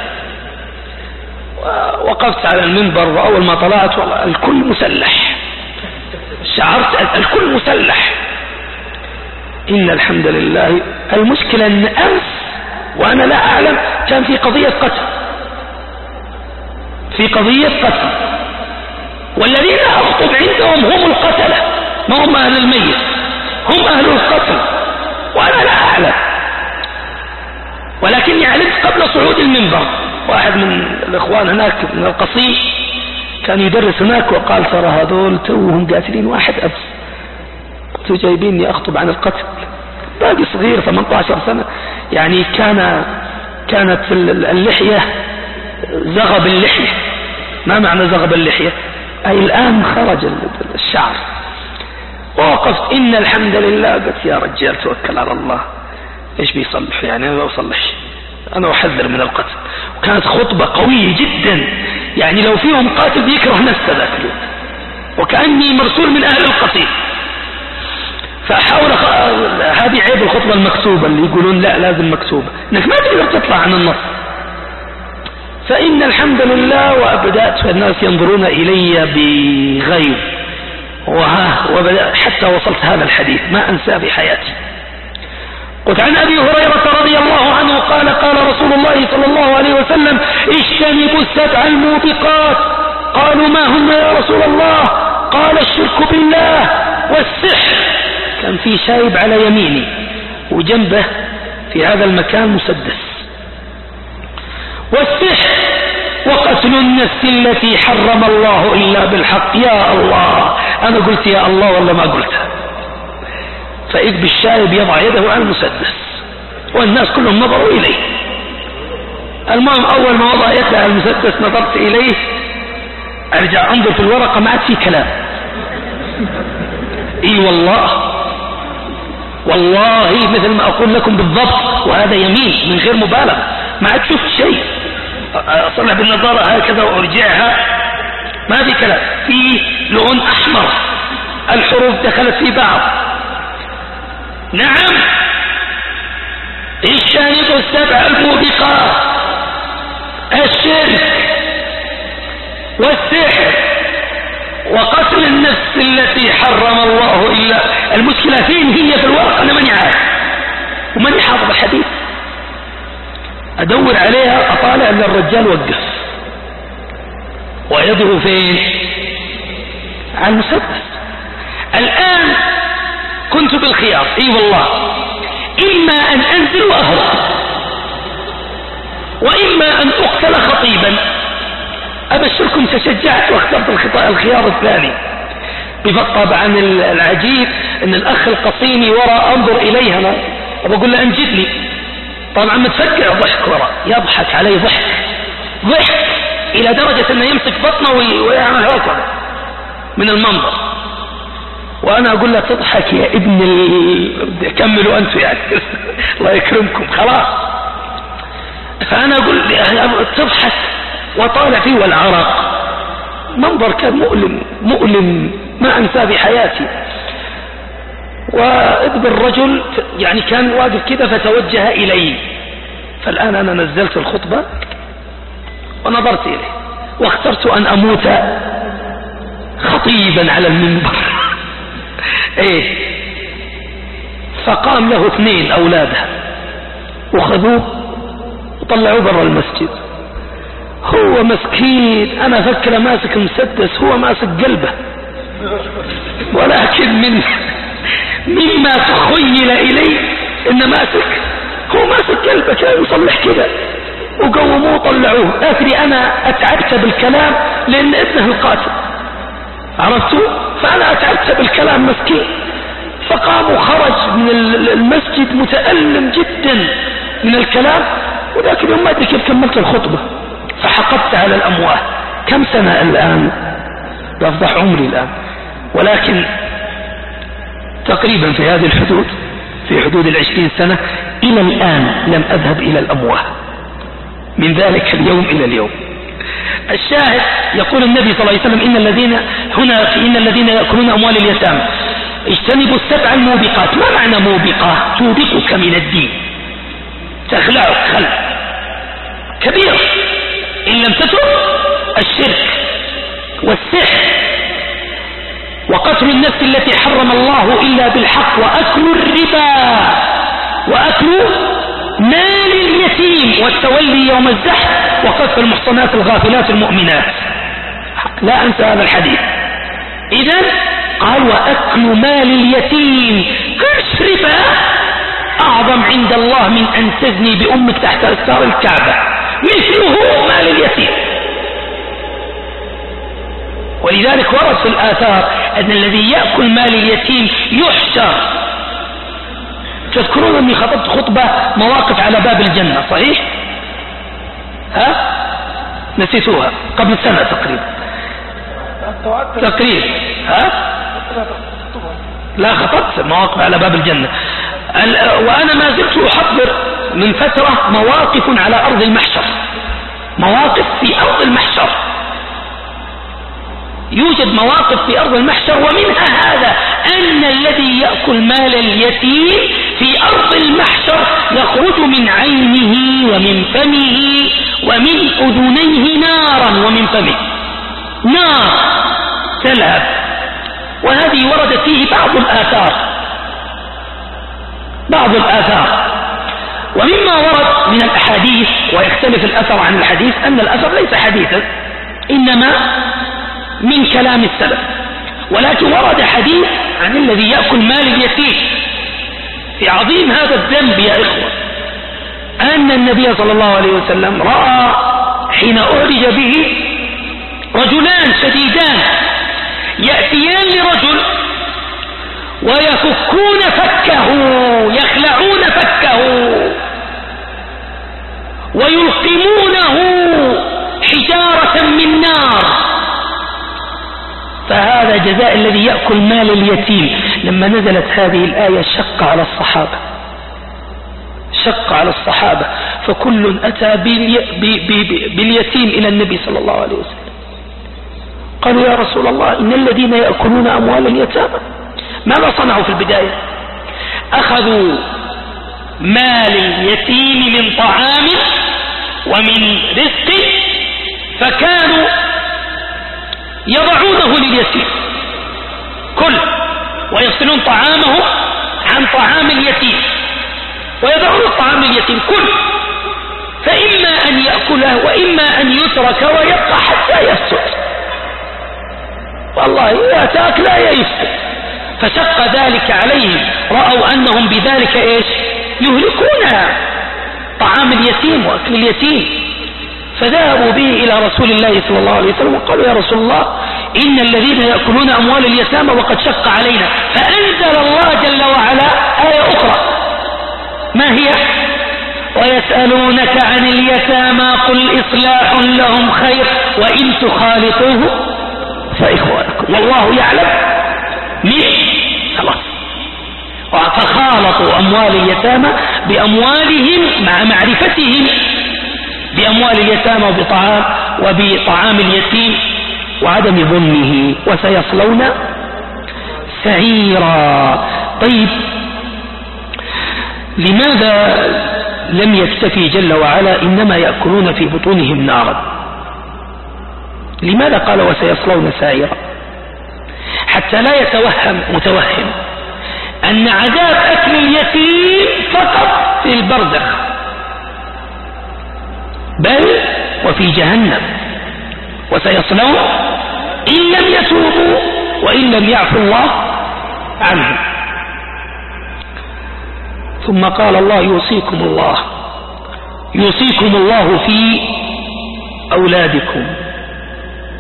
وقفت على المنبر وأول ما طلعت والله الكل مسلح، شعرت الكل مسلح. إن الحمد لله. المشكلة أن أمس وأنا لا أعلم كان في قضية قتل في قضية قتل والذين أخطب عندهم هم القتلة، ما هم أهل الميت، هم أهل القتل وأنا لا أعلم، ولكني علمت قبل صعود المنبر. واحد من الإخوان هناك من القصيم كان يدرس هناك وقال ترى هذول توهم قاتلين واحد أمس، قلت جايبيني أخطب عن القتل، باقي صغير ثمانية عشر سنة يعني. كان كانت اللحية زغب اللحية. ما معنى زغب اللحية؟ أي الآن خرج الشعر. ووقفت إن الحمد لله، قلت يا رجال توكل على الله، إيش بيصلح يعني؟ أنا ما أصلحش، أنا أحذر من القتل. وكانت خطبة قوية جدا يعني لو فيهم قاتل بيكره نفسه ذاك اليوم، وكأني مرسول من أهل القتيل. فأحاول أخ... هذه عيب الخطبة المكتوبة اللي يقولون لا لازم مكتوبة، إنك ما تقدر تطلع عن النص. فإن الحمد لله. وبدأت الناس ينظرون إلي بغيظ، وها وبدأ حتى وصلت هذا الحديث ما أنسى في حياتي. قلت عن أبي هريرة رضي الله عنه قال قال رسول الله صلى الله عليه وسلم اجتنبوا السبع الموبقات. قالوا ما هن يا رسول الله؟ قال الشرك بالله والسحر. كان في شايب على يميني وجنبه في هذا المكان مسدس. والسحر وقتل النفس التي حرم الله إلا بالحق. يا الله، أنا قلت يا الله والله ما قلتها. فإذ بالشايب يضع يده على المسدس والناس كلهم نظروا إليه. المهم أول ما وضع يده على المسدس نظرت إليه، أرجع أنظر في الورقة ما عاد في كلام. إي والله والله مثل ما أقول لكم بالضبط، وهذا يمين من غير مبالغة، ما عاد شفت شيء. أصلح بالنظارة هكذا وأرجعها ما في كلام، في لون أحمر، الحروف دخلت في بعض. نعم، اجتنبوا السبع الموبقات، الشرك والسحر وقتل النفس التي حرم الله إلا. المشكلة فين هي في الورقة؟ أنا ماني عارف وماني حافظ الحديث. أدور عليها أطالع أن الرجال وقف ويده فين؟ على المسدس. الآن كنت بالخيار، اي والله، إما أن أنزل وأهرب، وإما أن أقتل خطيبا. أبشركم تشجعت واخترت الخيار الثاني. طبعا العجيب أن الأخ القصيمي وراء أنظر إليه، أنا أقول له أنجد لي، طبعا متفكر ضحك وراء، يضحك علي ضحك ضحك إلى درجة أنه يمسك بطنه ويعمل هكذا من المنظر. وأنا أقول له تضحك يا ابن ال... كملوا أنتوا يعني الله يكرمكم خلاص. فأنا أقول تضحك وطالع فيه والعرق. منظر كان مؤلم مؤلم ما أنسى بحياتي. وإذ بالرجل يعني كان واقف كده فتوجه إلي. فالآن أنا نزلت الخطبة ونظرت إليه واخترت أن أموت خطيبا على المنبر. ايه، فقام له اثنين أولاده وخذوه وطلعوه برا المسجد. هو مسكين، أنا فكر ماسك مسدس، هو ماسك قلبه. ولكن من مما تخيل إلي إن ماسك هو ماسك قلبه، كان يصلح كده وقوموه طلعوه. أدري أنا أتعبت بالكلام لأن ابنه القاتل، عرفتوا؟ فأنا أتعبت بالكلام مسكين. فقام وخرج من المسجد متألم جدا من الكلام، وذاك اليوم ما أدري كيف كملت الخطبة، فحقبت على الأمواه. كم سنة الآن؟ بفضح عمري الآن، ولكن تقريبا في هذه الحدود، في حدود العشرين سنة إلى الآن لم أذهب إلى الأمواه من ذلك اليوم إلى اليوم. الشاهد يقول النبي صلى الله عليه وسلم إن الذين هنا في إن الذين يأكلون أموال اليتامى اجتنبوا السبع الموبقات. ما معنى موبقات؟ توبقك من الدين، تخلعك خلع كبير إن لم تترك الشرك والسحر وقتل النفس التي حرم الله إلا بالحق وأكل الربا وأكل مال اليتيم والتولي يوم الزحف وقذف المحصنات الغافلات المؤمنات. لا أنسى هذا الحديث. إذن قال وأكل مال اليتيم، قرش ربا أعظم عند الله من أن تزني بأمك تحت أستار الكعبة، مثله مال اليتيم. ولذلك ورد في الآثار أن الذي يأكل مال اليتيم يحشر. تذكرون أني خطبت خطبة مواقف على باب الجنة، صحيح؟ ها؟ نسيتوها قبل سنة تقريبا تقريبا ها؟ لا، خطبت مواقف على باب الجنة، وأنا ما زلت أحضر من فترة مواقف على أرض المحشر، مواقف في أرض المحشر. يوجد مواقف في أرض المحشر، ومنها هذا أن الذي يأكل مال اليتيم في أرض المحشر يخرج من عينه ومن فمه ومن أذنيه نارا، ومن فمه نار تلهب. وهذه وردت فيه بعض الآثار بعض الآثار ومما ورد من الأحاديث، ويختلف الأثر عن الحديث، أن الأثر ليس حديثا إنما من كلام السلف، ولكن ورد حديث عن الذي يأكل مال اليتيم. في عظيم هذا الذنب يا إخوة أن النبي صلى الله عليه وسلم رأى حين أعرج به رجلان شديدان يأتيان لرجل ويفكون فكه، يخلعون فكه ويلقمونه حجارة من نار. فهذا جزاء الذي يأكل مال اليتيم. لما نزلت هذه الآية شق على الصحابة شق على الصحابة فكل أتى باليتيم إلى النبي صلى الله عليه وسلم، قالوا يا رسول الله إن الذين يأكلون أموال اليتامى ماذا صنعوا في البداية؟ أخذوا مال اليتيم من طعام ومن رزق فكانوا يضعونه لليتيم كل، ويصلون طعامه عن طعام اليتيم ويضعون الطعام لليتيم كل، فإما أن يأكله وإما أن يترك ويبقى حتى يفسد. والله يا تاكل لا يفسد. فشق ذلك عليهم، رأوا أنهم بذلك إيش؟ يهلكون طعام اليتيم وأكل اليتيم، فذهبوا به إلى رسول الله صلى الله عليه وسلم وقالوا يا رسول الله إن الذين يأكلون أموال اليتامى وقد شق علينا. فأنزل الله جل وعلا آية أخرى، ما هي؟ ويسألونك عن اليتامى قل إصلاح لهم خير وإن تخالطوه فإخوانكم والله يعلم من خلاص. فخالطوا أموال اليتامى بأموالهم مع معرفتهم بأموال اليتامى وبطعام وبطعام اليتيم وعدم ظلمه، وسيصلون سعيرا. طيب لماذا لم يكتفي جل وعلا إنما يأكلون في بطونهم نارا؟ لماذا قال وسيصلون سعيرا؟ حتى لا يتوهم متوهم أن عذاب أكل اليتيم فقط في البرزخ، بل وفي جهنم، وسيصلون إن لم يتوبوا وإن لم يعفو الله عنهم. ثم قال الله يوصيكم الله يوصيكم الله في أولادكم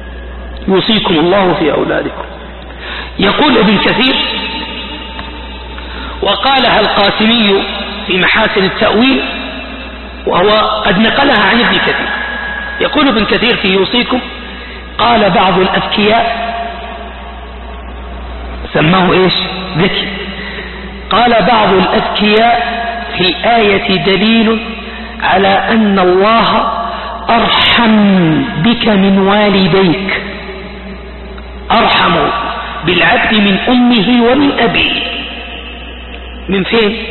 يوصيكم الله في أولادكم. يقول ابن كثير وقالها القاسمي في محاسن التأويل، وهو قد نقلها عن ابن كثير. يقول ابن كثير في يوصيكم: قال بعض الأذكياء، سماه إيش؟ ذكي. قال بعض الأذكياء: في الآية دليل على أن الله أرحم بك من والديك، أرحم بالعبد من أمه ومن أبيه. من فين؟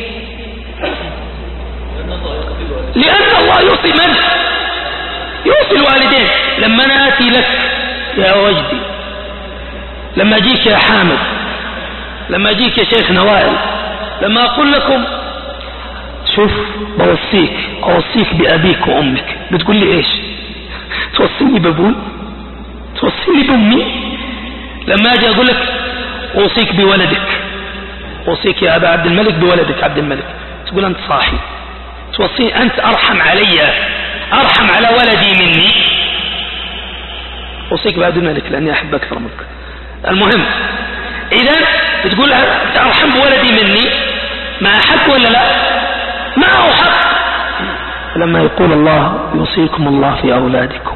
لأن الله يوصي من؟ يوصي الوالدين. لما أنا آتي لك يا وجدي، لما أجيك يا حامد، لما أجيك يا شيخ نوائل، لما أقول لكم شوف بوصيك أوصيك بأبيك وأمك، بتقول لي إيش؟ توصيني بأبوي؟ توصيني بأمي؟ لما أجي أقول لك أوصيك بولدك، أوصيك يا أبا عبد الملك بولدك عبد الملك، تقول أنت صاحي، توصيني أنت أرحم علي، أرحم على ولدي مني. أوصيك بعبد الملك لأني أحب أكثر منك. المهم إذا بتقول أنت أرحم بولدي مني، ما أحق ولا لا؟ ما أحق. لما يقول الله يوصيكم الله في أولادكم،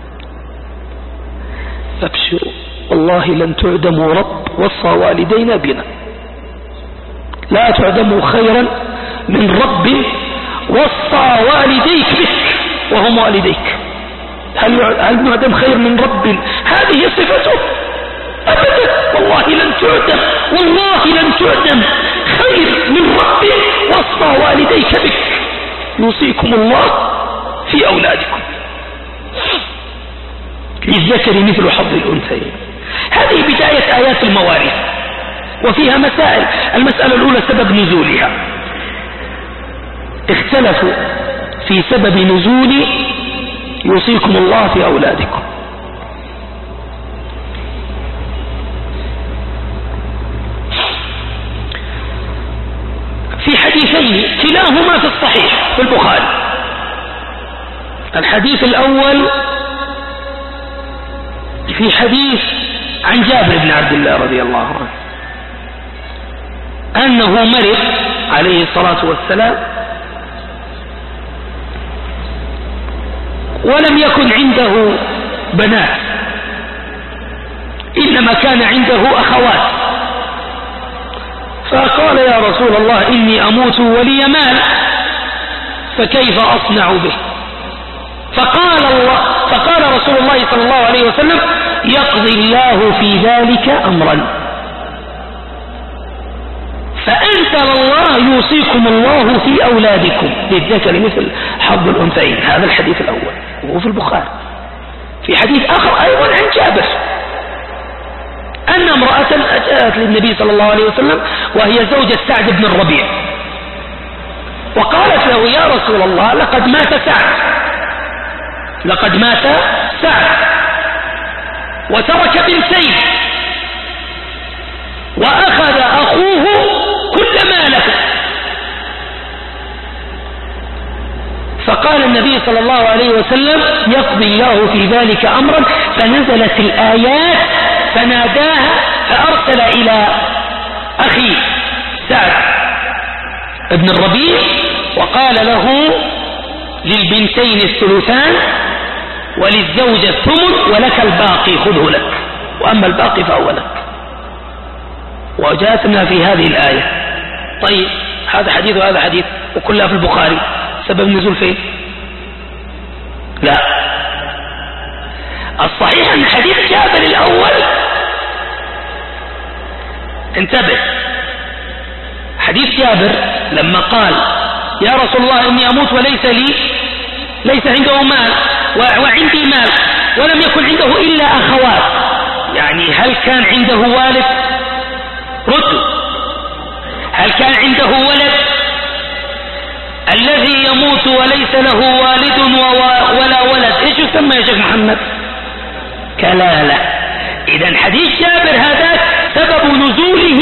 فابشروا والله لن تعدموا رب وصى والدينا بنا، لا تعدموا خيرا من رب وصى والديك بك وهم والديك. هل هل نعدم خير من رب هذه صفته؟ أبدا، والله لن تعدم، والله لن تعدم خير من رب وصى والديك بك. يوصيكم الله في أولادكم للذكر مثل حظ الأنثيين. هذه بداية آيات المواريث، وفيها مسائل. المسألة الأولى سبب نزولها، اختلفوا في سبب نزول يوصيكم الله في أولادكم. في حديثين كلاهما في الصحيح في البخاري. الحديث الأول في حديث عن جابر بن عبد الله رضي الله عنه أنه مرض عليه الصلاة والسلام، ولم يكن عنده بنات، إنما كان عنده أخوات. فقال يا رسول الله إني أموت ولي مال، فكيف أصنع به؟ فقال الله فقال رسول الله صلى الله عليه وسلم: يقضي الله في ذلك أمرا. فأنزل الله: يوصيكم الله في أولادكم للذكر مثل حظ الأنثيين. هذا الحديث الأول وهو في البخاري. في حديث آخر أيضا عن جابر أن امرأة جاءت للنبي صلى الله عليه وسلم وهي زوجة سعد بن الربيع، وقالت له: يا رسول الله لقد مات سعد، لقد مات سعد وترك بنتين، وأخذ أخوه كل ماله. فقال النبي صلى الله عليه وسلم: يقضي الله في ذلك أمرا. فنزلت الآيات فناداها، فأرسل إلى أخي سعد بن الربيع وقال له: للبنتين الثلثان وللزوجة الثمن ولك الباقي خذه لك، وأما الباقي فهو لك. وجاءتنا في هذه الآية. طيب هذا حديث وهذا حديث وكلها في البخاري، سبب النزول فين؟ لا، الصحيح أن حديث جابر الأول، انتبه، حديث جابر لما قال: يا رسول الله إني أموت وليس لي ليس عنده مال وعندي مال، ولم يكن عنده إلا أخوات، يعني هل كان عنده والد؟ رد. هل كان عنده ولد؟ الذي يموت وليس له والد ولا ولد ايش يسمى يا شيخ محمد؟ كلالة. إذن حديث جابر هذا سبب نزوله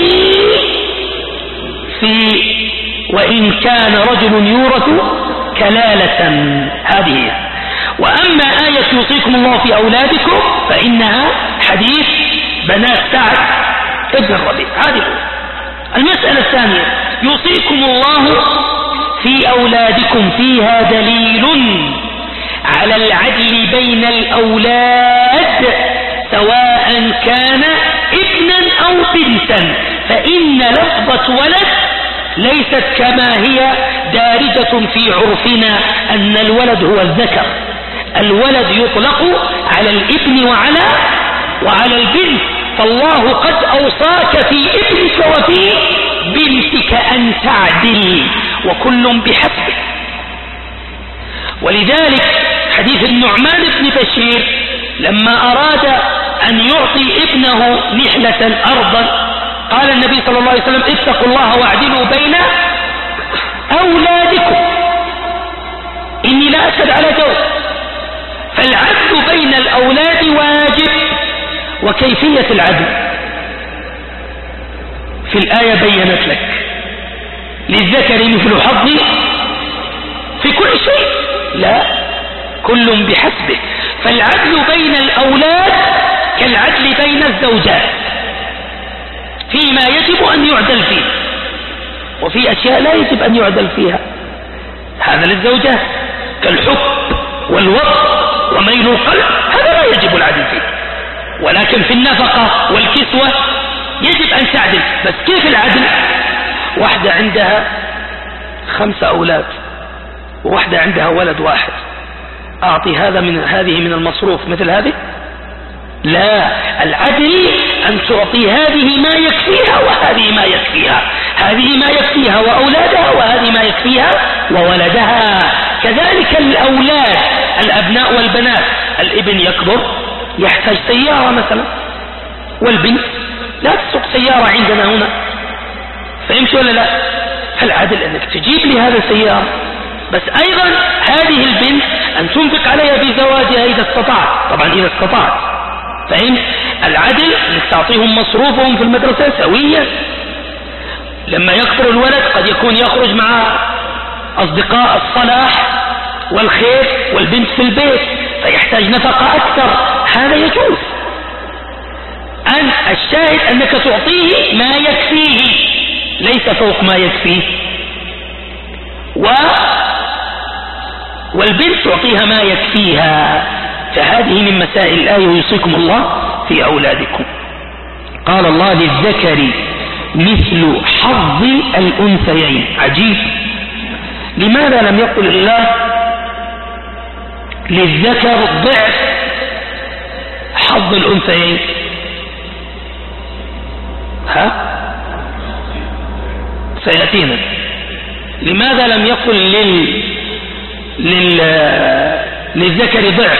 في وإن كان رجل يورث كلالة، هذه. وأما آية يوصيكم الله في أولادكم فإنها حديث بنات سعد ابن الربيع. هذه المسألة الثانية، يوصيكم الله في أولادكم فيها دليل على العدل بين الأولاد سواء كان ابنا أو بنتا، فإن لفظة ولد ليست كما هي دارجة في عرفنا أن الولد هو الذكر. الولد يطلق على الابن وعلى وعلى البنت، فالله قد أوصاك في ابنك وفي بنتك أن تعدل، وكل بحسبه. ولذلك حديث النعمان بن بشير لما أراد أن يعطي ابنه نحلة أرضا قال النبي صلى الله عليه وسلم اتقوا الله واعدلوا بين أولادكم إني لا أشهد على جور. فالعدل بين الأولاد واجب. وكيفية العدل في الآية بينت لك، للذكر مثل حظ في كل شيء، لا، كل بحسبه. فالعدل بين الأولاد كالعدل بين الزوجات فيما يجب أن يعدل فيه، وفي أشياء لا يجب أن يعدل فيها. هذا للزوجات كالحب والوضع وميل القلب، هذا لا يجب العدل فيه. ولكن في النفقة والكسوة يجب أن تعدل. بس كيف العدل؟ واحدة عندها خمسة أولاد وواحدة عندها ولد واحد، أعطي هذا من هذه من المصروف مثل هذه؟ لا، العدل أن تعطي هذه ما يكفيها وهذه ما يكفيها، هذه ما يكفيها وأولادها وهذه ما يكفيها وولدها. كذلك الأولاد الأبناء والبنات، الابن يكبر يحتاج سيارة مثلا، والبنت لا تسوق سيارة عندنا هنا، فهمت ولا لا؟ فالعدل أنك تجيب لي هذا السيارة، بس أيضا هذه البنت أن تنفق عليها في زواجها إذا استطعت، طبعا إذا استطعت، فهمت؟ العدل أنك تعطيهم مصروفهم في المدرسة سويا. لما يكبر الولد قد يكون يخرج مع أصدقاء الصلاح والخير والبنت في البيت فيحتاج نفقة أكثر، هذا يجوز. أن الشاهد أنك تعطيه ما يكفيه ليس فوق ما يكفيه، و والبنت تعطيها ما يكفيها. فهذه من مسائل الآية يوصيكم الله في أولادكم. قال الله للذكر مثل حظ الأنثيين. عجيب، لماذا لم يقل الله للذكر ضعف حظ الأنثيين؟ ها سيأتينا. لماذا لم يقل لل... لل... للذكر ضعف؟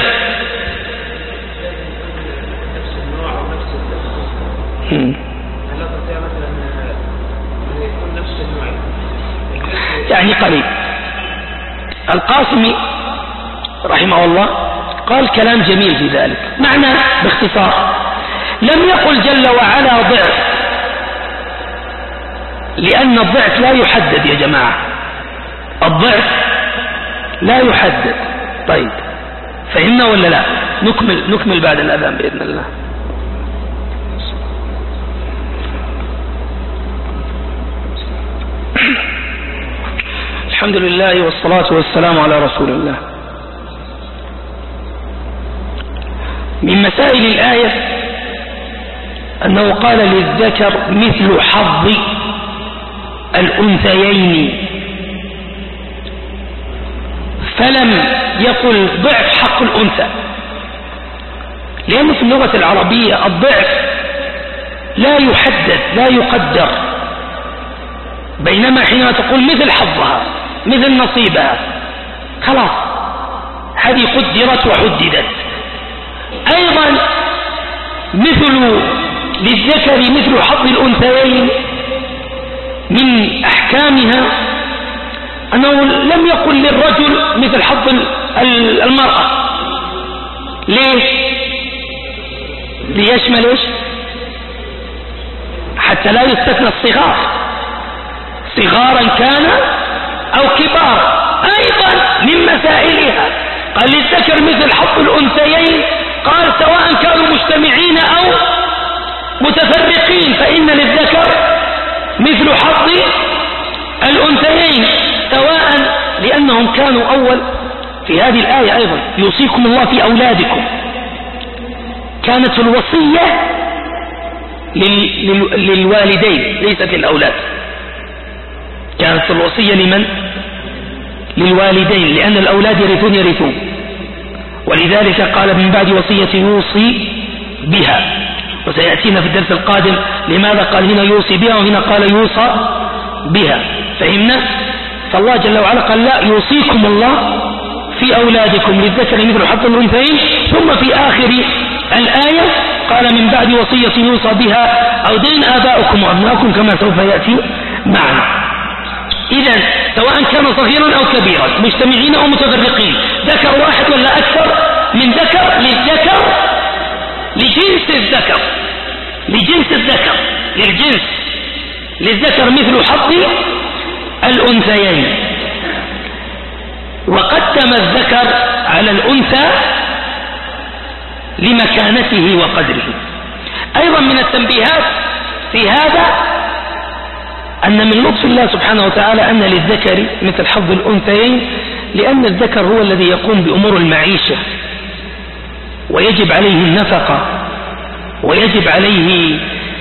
يعني قريب. القاسمي رحمه الله قال كلام جميل في ذلك، معنى باختصار لم يقل جل وعلا ضعف، لأن الضعف لا يحدد يا جماعة، الضعف لا يحدد. طيب فهمنا ولا لا؟ نكمل نكمل بعد الأذان بإذن الله. الحمد لله والصلاة والسلام على رسول الله. من مسائل الآية أنه قال للذكر مثل حظ الأنثيين، فلم يقل ضعف حق الأنثى، لأن في اللغة العربية الضعف لا يحدد لا يقدر، بينما حينما تقول مثل حظها مثل نصيبها خلاص هذه قدرت وحددت. أيضا مثل للذكر مثل حظ الأنثيين من أحكامها أنه لم يقل للرجل مثل حظ المرأة. ليش؟ ليشمل إيش؟ حتى لا يستثنى الصغار، صغارا كان أو كبارا. أيضا من مسائلها قال للذكر مثل حظ الأنثيين، قال سواء كانوا مجتمعين أو متفرقين، فإن للذكر مثل حظ الأنثيين سواء، لأنهم كانوا أول في هذه الآية أيضا يوصيكم الله في أولادكم، كانت الوصية للوالدين ليست للأولاد، كانت الوصية لمن؟ للوالدين، لأن الأولاد يرثون يرثون، ولذلك قال من بعد وصية يوصي بها، وسيأتينا في الدرس القادم لماذا قال هنا يوصي بها وهنا قال يوصى بها. فهمنا؟ فالله جل وعلا قال لا، يوصيكم الله في أولادكم للذكر مثل حظ الأنثيين، ثم في آخر الآية قال من بعد وصية يوصى بها أو دين آباؤكم وأبناؤكم كما سوف يأتي معنا. إذن سواء كان صغيرا أو كبيرا، مجتمعين أو متفرقين، ذكر واحد ولا أكثر من ذكر، للذكر لجنس الذكر، لجنس الذكر للجنس للذكر مثل حظ الأنثيين، وقدم الذكر على الأنثى لمكانته وقدره. أيضا من التنبيهات في هذا أن من لطف الله سبحانه وتعالى أن للذكر مثل حظ الأنثيين، لأن الذكر هو الذي يقوم بأمور المعيشة ويجب عليه النفقة ويجب عليه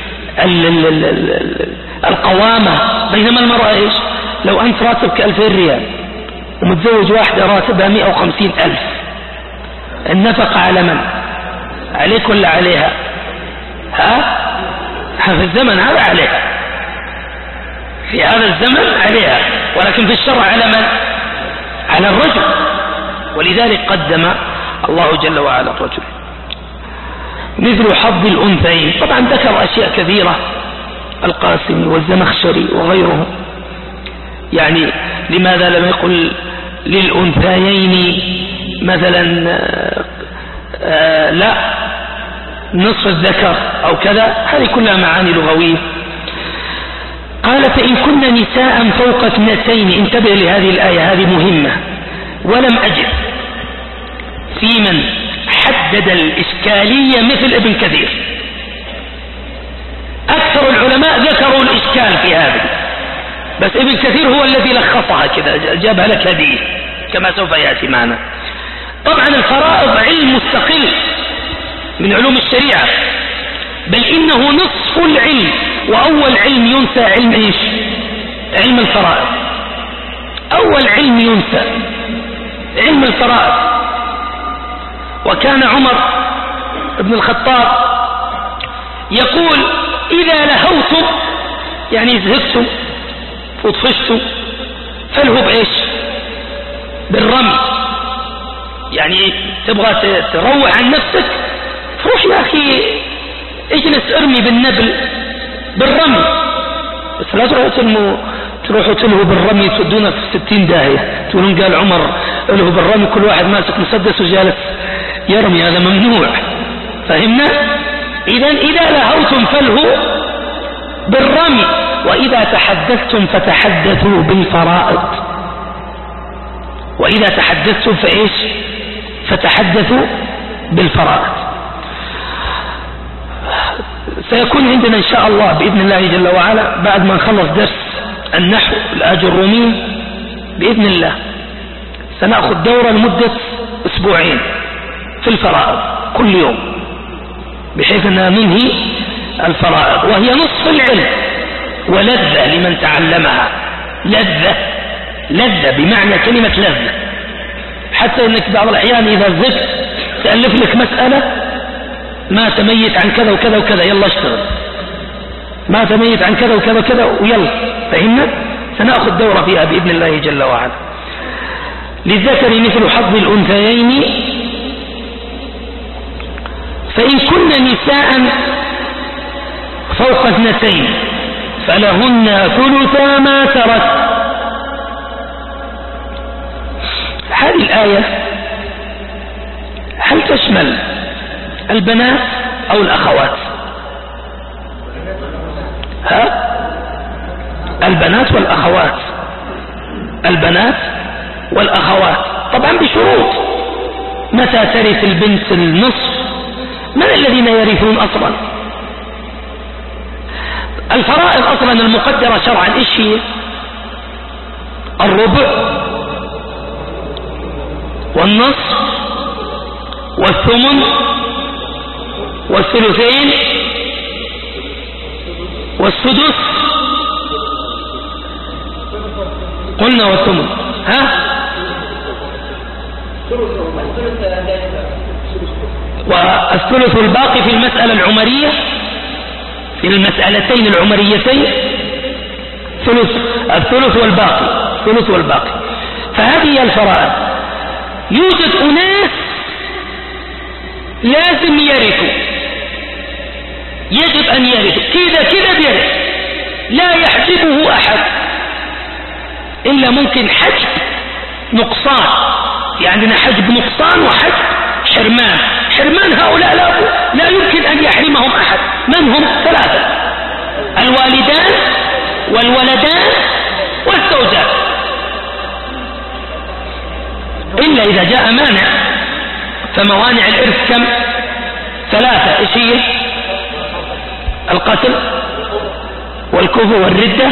القوامة، بينما المرأة إيش؟ لو أنت راتبك ألفين ريال ومتزوج واحدة راتبها مئة وخمسين ألف، النفقة على من؟ عليك ولا عليها؟ ها؟ في الزمن هذا عليها، في هذا الزمن عليها، ولكن في الشرع على من؟ على الرجل، ولذلك قدم الله جل وعلا الرجل مثل حظ الأنثيين. طبعا ذكر أشياء كثيرة، القاسمي والزمخشري وغيرهم، يعني لماذا لم يقل للأنثيين مثلا آه لا نصف الذكر أو كذا؟ هذه كلها معاني لغوية. قال فإن كن نساء فوق اثنتين، انتبه لهذه الآية هذه مهمة، ولم أجد في من حدد الإشكالية مثل ابن كثير، أكثر العلماء ذكروا الإشكال في هذه، بس ابن كثير هو الذي لخصها كذا، جابها لك هدية كما سوف يأتي معنا. طبعا الفرائض علم مستقل من علوم الشريعة، بل إنه نصف العلم، وأول علم ينسى علم إيش؟ علم الفرائض. أول علم ينسى علم الفرائض. وكان عمر بن الخطاب يقول إذا لهوتم يعني زهقتم وطفشتم فالهو بإيش؟ بالرمي، يعني تبغى تروح عن نفسك روح يا أخي اجلس ارمي بالنبل بالرمي، بس لا تروحوا تلموا تروحوا تلهوا بالرمي تودونا في ستين داهية. تقولون قال عمر الهوا بالرمي كل واحد ماسك مسدس وجالس يرمي، هذا ممنوع. فهمنا؟ إذا إذا لهوتم فالهوا بالرمي، وإذا تحدثتم فتحدثوا بالفرائض، وإذا تحدثتم فإيش؟ فتحدثوا بالفرائض. سيكون عندنا إن شاء الله بإذن الله جل وعلا بعد ما نخلص درس النحو الآجرومي بإذن الله سنأخذ دورة لمدة أسبوعين في الفرائض كل يوم، بحيث أننا ننهي الفرائض، وهي نصف العلم ولذة لمن تعلمها، لذة لذة بمعنى كلمة لذة، حتى أنك بعض الأحيان إذا زدت تألف لك مسألة ما تميت عن كذا وكذا وكذا، يلا اشتغل، ما تميت عن كذا وكذا وكذا ويلا. فهمنا؟ سنأخذ دورة فيها بإذن الله جل وعلا. للذكر مثل حظ الأنثيين، فإن كن نساء فوق اثنتين فلهن ثلثا ما ترك. هذه الآية هل تشمل البنات أو الأخوات؟ ها؟ البنات والأخوات، البنات والأخوات، طبعا بشروط. متى ترث البنت النصف؟ من الذين يرثون أصلا؟ الفرائض أصلا المقدرة شرعا إيش هي؟ الربع والنصف والثمن والثلثين والسدس. قلنا والثمن. ها؟ والثلث الباقي في المسألة العمرية، في المسألتين العمريتين ثلث، الثلث والباقي، الثلث والباقي. فهذه الفرائض. يوجد أناس لازم يرثوا، يجب أن يرثوا كذا كذا بيرث، لا يحجبه أحد إلا ممكن حجب نقصان. في عندنا حجب نقصان وحجب حرمان. حرمان هؤلاء لا, لا يمكن أن يحرمهم أحد. من هم؟ ثلاثة: الوالدان والولدان والزوجات، إلا إذا جاء مانع. فموانع الإرث كم؟ ثلاثة. إيش هي؟ القتل والكفر والردة.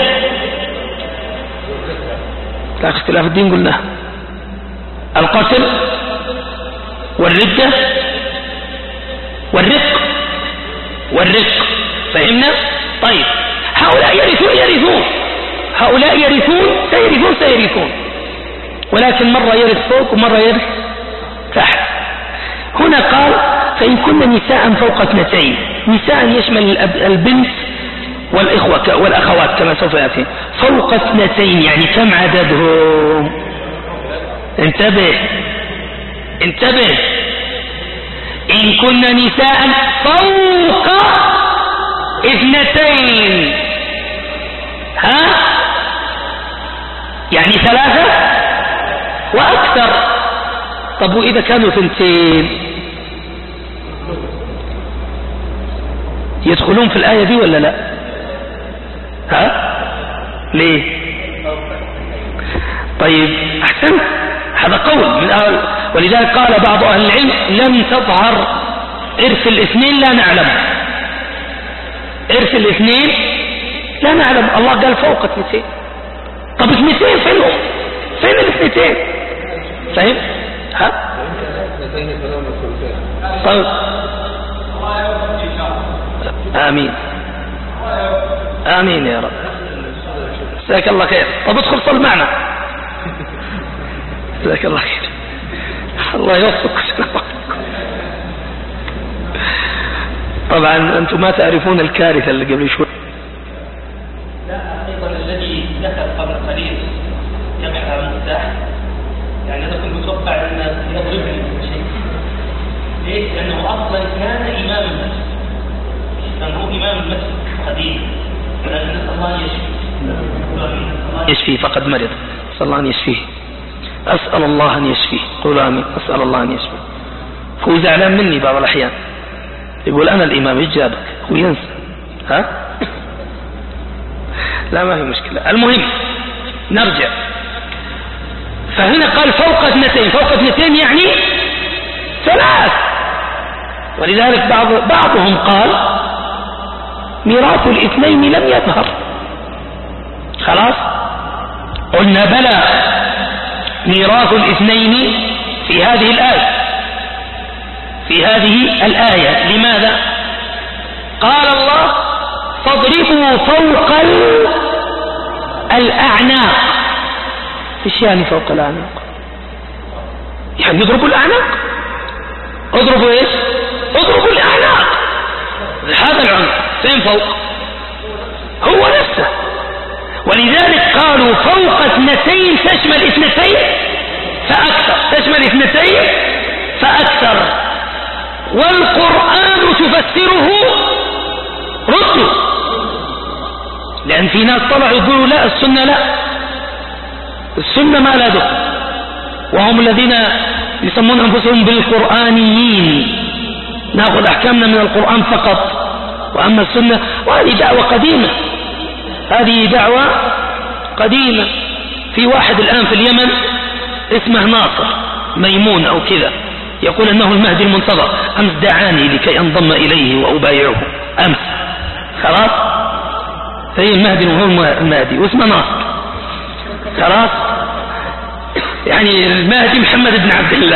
لا اختلاف الدين قلنا. القتل والردة والرق والرق. فهمنا؟ طيب، هؤلاء يرثون يرثون هؤلاء يرثون سيرثون سيرثون ولكن مرة يرث فوق ومرة يرث تحت. هنا قال: فإن كن نساء فوق اثنتين. نساء يشمل البنت والإخوة والأخوات كما سوف يأتي. فوق اثنتين يعني كم عددهم؟ انتبه انتبه إن كن نساء فوق اثنتين، ها؟ يعني ثلاثة وأكثر. طب وإذا كانوا ثنتين يدخلون في الآية دي ولا لا؟ ها؟ ليه؟ طيب أحسن، هذا قول من أهل. ولذلك قال بعض أهل العلم: لم تظهر إرث الاثنين لا نعلم. إرث الاثنين لا نعلم. الله قال فوق اثنتين. طب اثنتين فينهم؟ فين الاثنتين؟ فهم؟ ها؟ طيب آمين آمين يا رب. جزاك الله خير. طب ادخل صل معنا. جزاك الله خير. الله يوفقك. طبعا أنتم ما تعرفون الكارثة اللي قبل شوي. لا، أيضا الذي دخل قبل قليل يبحث عن المفتاح، يعني هذا كله متوقع أن يضرب شيء. ليش؟ لأنه أصلا كان إمام المسجد، كان هو إمام المسجد قديم، ولكن نسأل الله يشفيه. يشفيه فقد مرض، أسأل الله أن يشفيه. أسأل الله أن يشفيه. قولوا آمين. أسأل الله أن يشفيه. هو زعلان مني بعض الأحيان، يقول أنا الإمام إجابك، هو ينسى. ها؟ لا ما في مشكلة. المهم نرجع. فهنا قال فوق اثنتين. فوق اثنتين يعني ثلاث. ولذلك بعض بعضهم قال ميراث الاثنين لم يظهر. خلاص قلنا بلى، ميراث الاثنين في هذه الآية، في هذه الآية. لماذا؟ قال الله: فاضربوا فوق الأعناق. إيش يعني فوق الأعناق؟ يعني اضربوا الأعناق. اضربوا إيش؟ اضربوا الأعناق. هذا العنق فين فوق؟ هو نفسه. ولذلك قالوا فوق اثنتين تشمل اثنتين فأكثر، تشمل اثنتين فأكثر. والقرآن تفسره ردوا، لأن في ناس طلعوا يقولوا لا، السنة لا، السنة ما لا دخل، وهم الذين يسمون أنفسهم بالقرآنيين، نأخذ أحكامنا من القرآن فقط، وأما السنة. وهذه دعوة قديمة، هذه دعوة قديمة. في واحد الآن في اليمن اسمه ناصر ميمون أو كذا، يقول أنه المهدي المنتظر. أمس دعاني لكي أنضم إليه وأبايعه أمس. خلاص، هي المهدي وهو المهدي واسمه ناصر. خلاص، يعني المهدي محمد بن عبد الله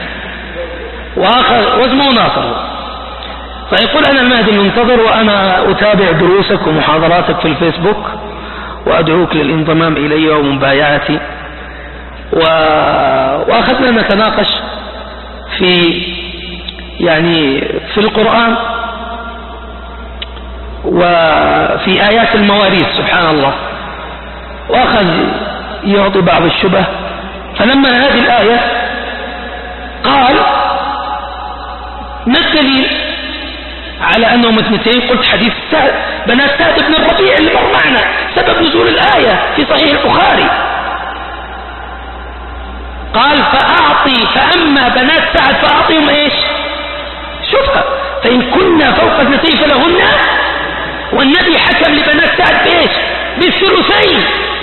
وآخر واسمه ناصر. فيقول أنا المهدي المنتظر وأنا أتابع دروسك ومحاضراتك في الفيسبوك وأدعوك للانضمام إلي ومبايعتي. و... وأخذنا نتناقش في يعني في القرآن وفي آيات المواريث سبحان الله، وأخذ يعطي بعض الشبه. فلما هذه الآية قال ما الدليل على أنهم اثنتين؟ قلت حديث سعد بنات سعد بن الربيع اللي مر معنا سبب نزول الآية في صحيح البخاري. قال فأعطي فأما بنات سعد فأعطيهم إيش؟ شوفها، فإن كنا فوق اثنتين فلهن، والنبي حكم لبنات سعد بإيش؟ بالثلثين.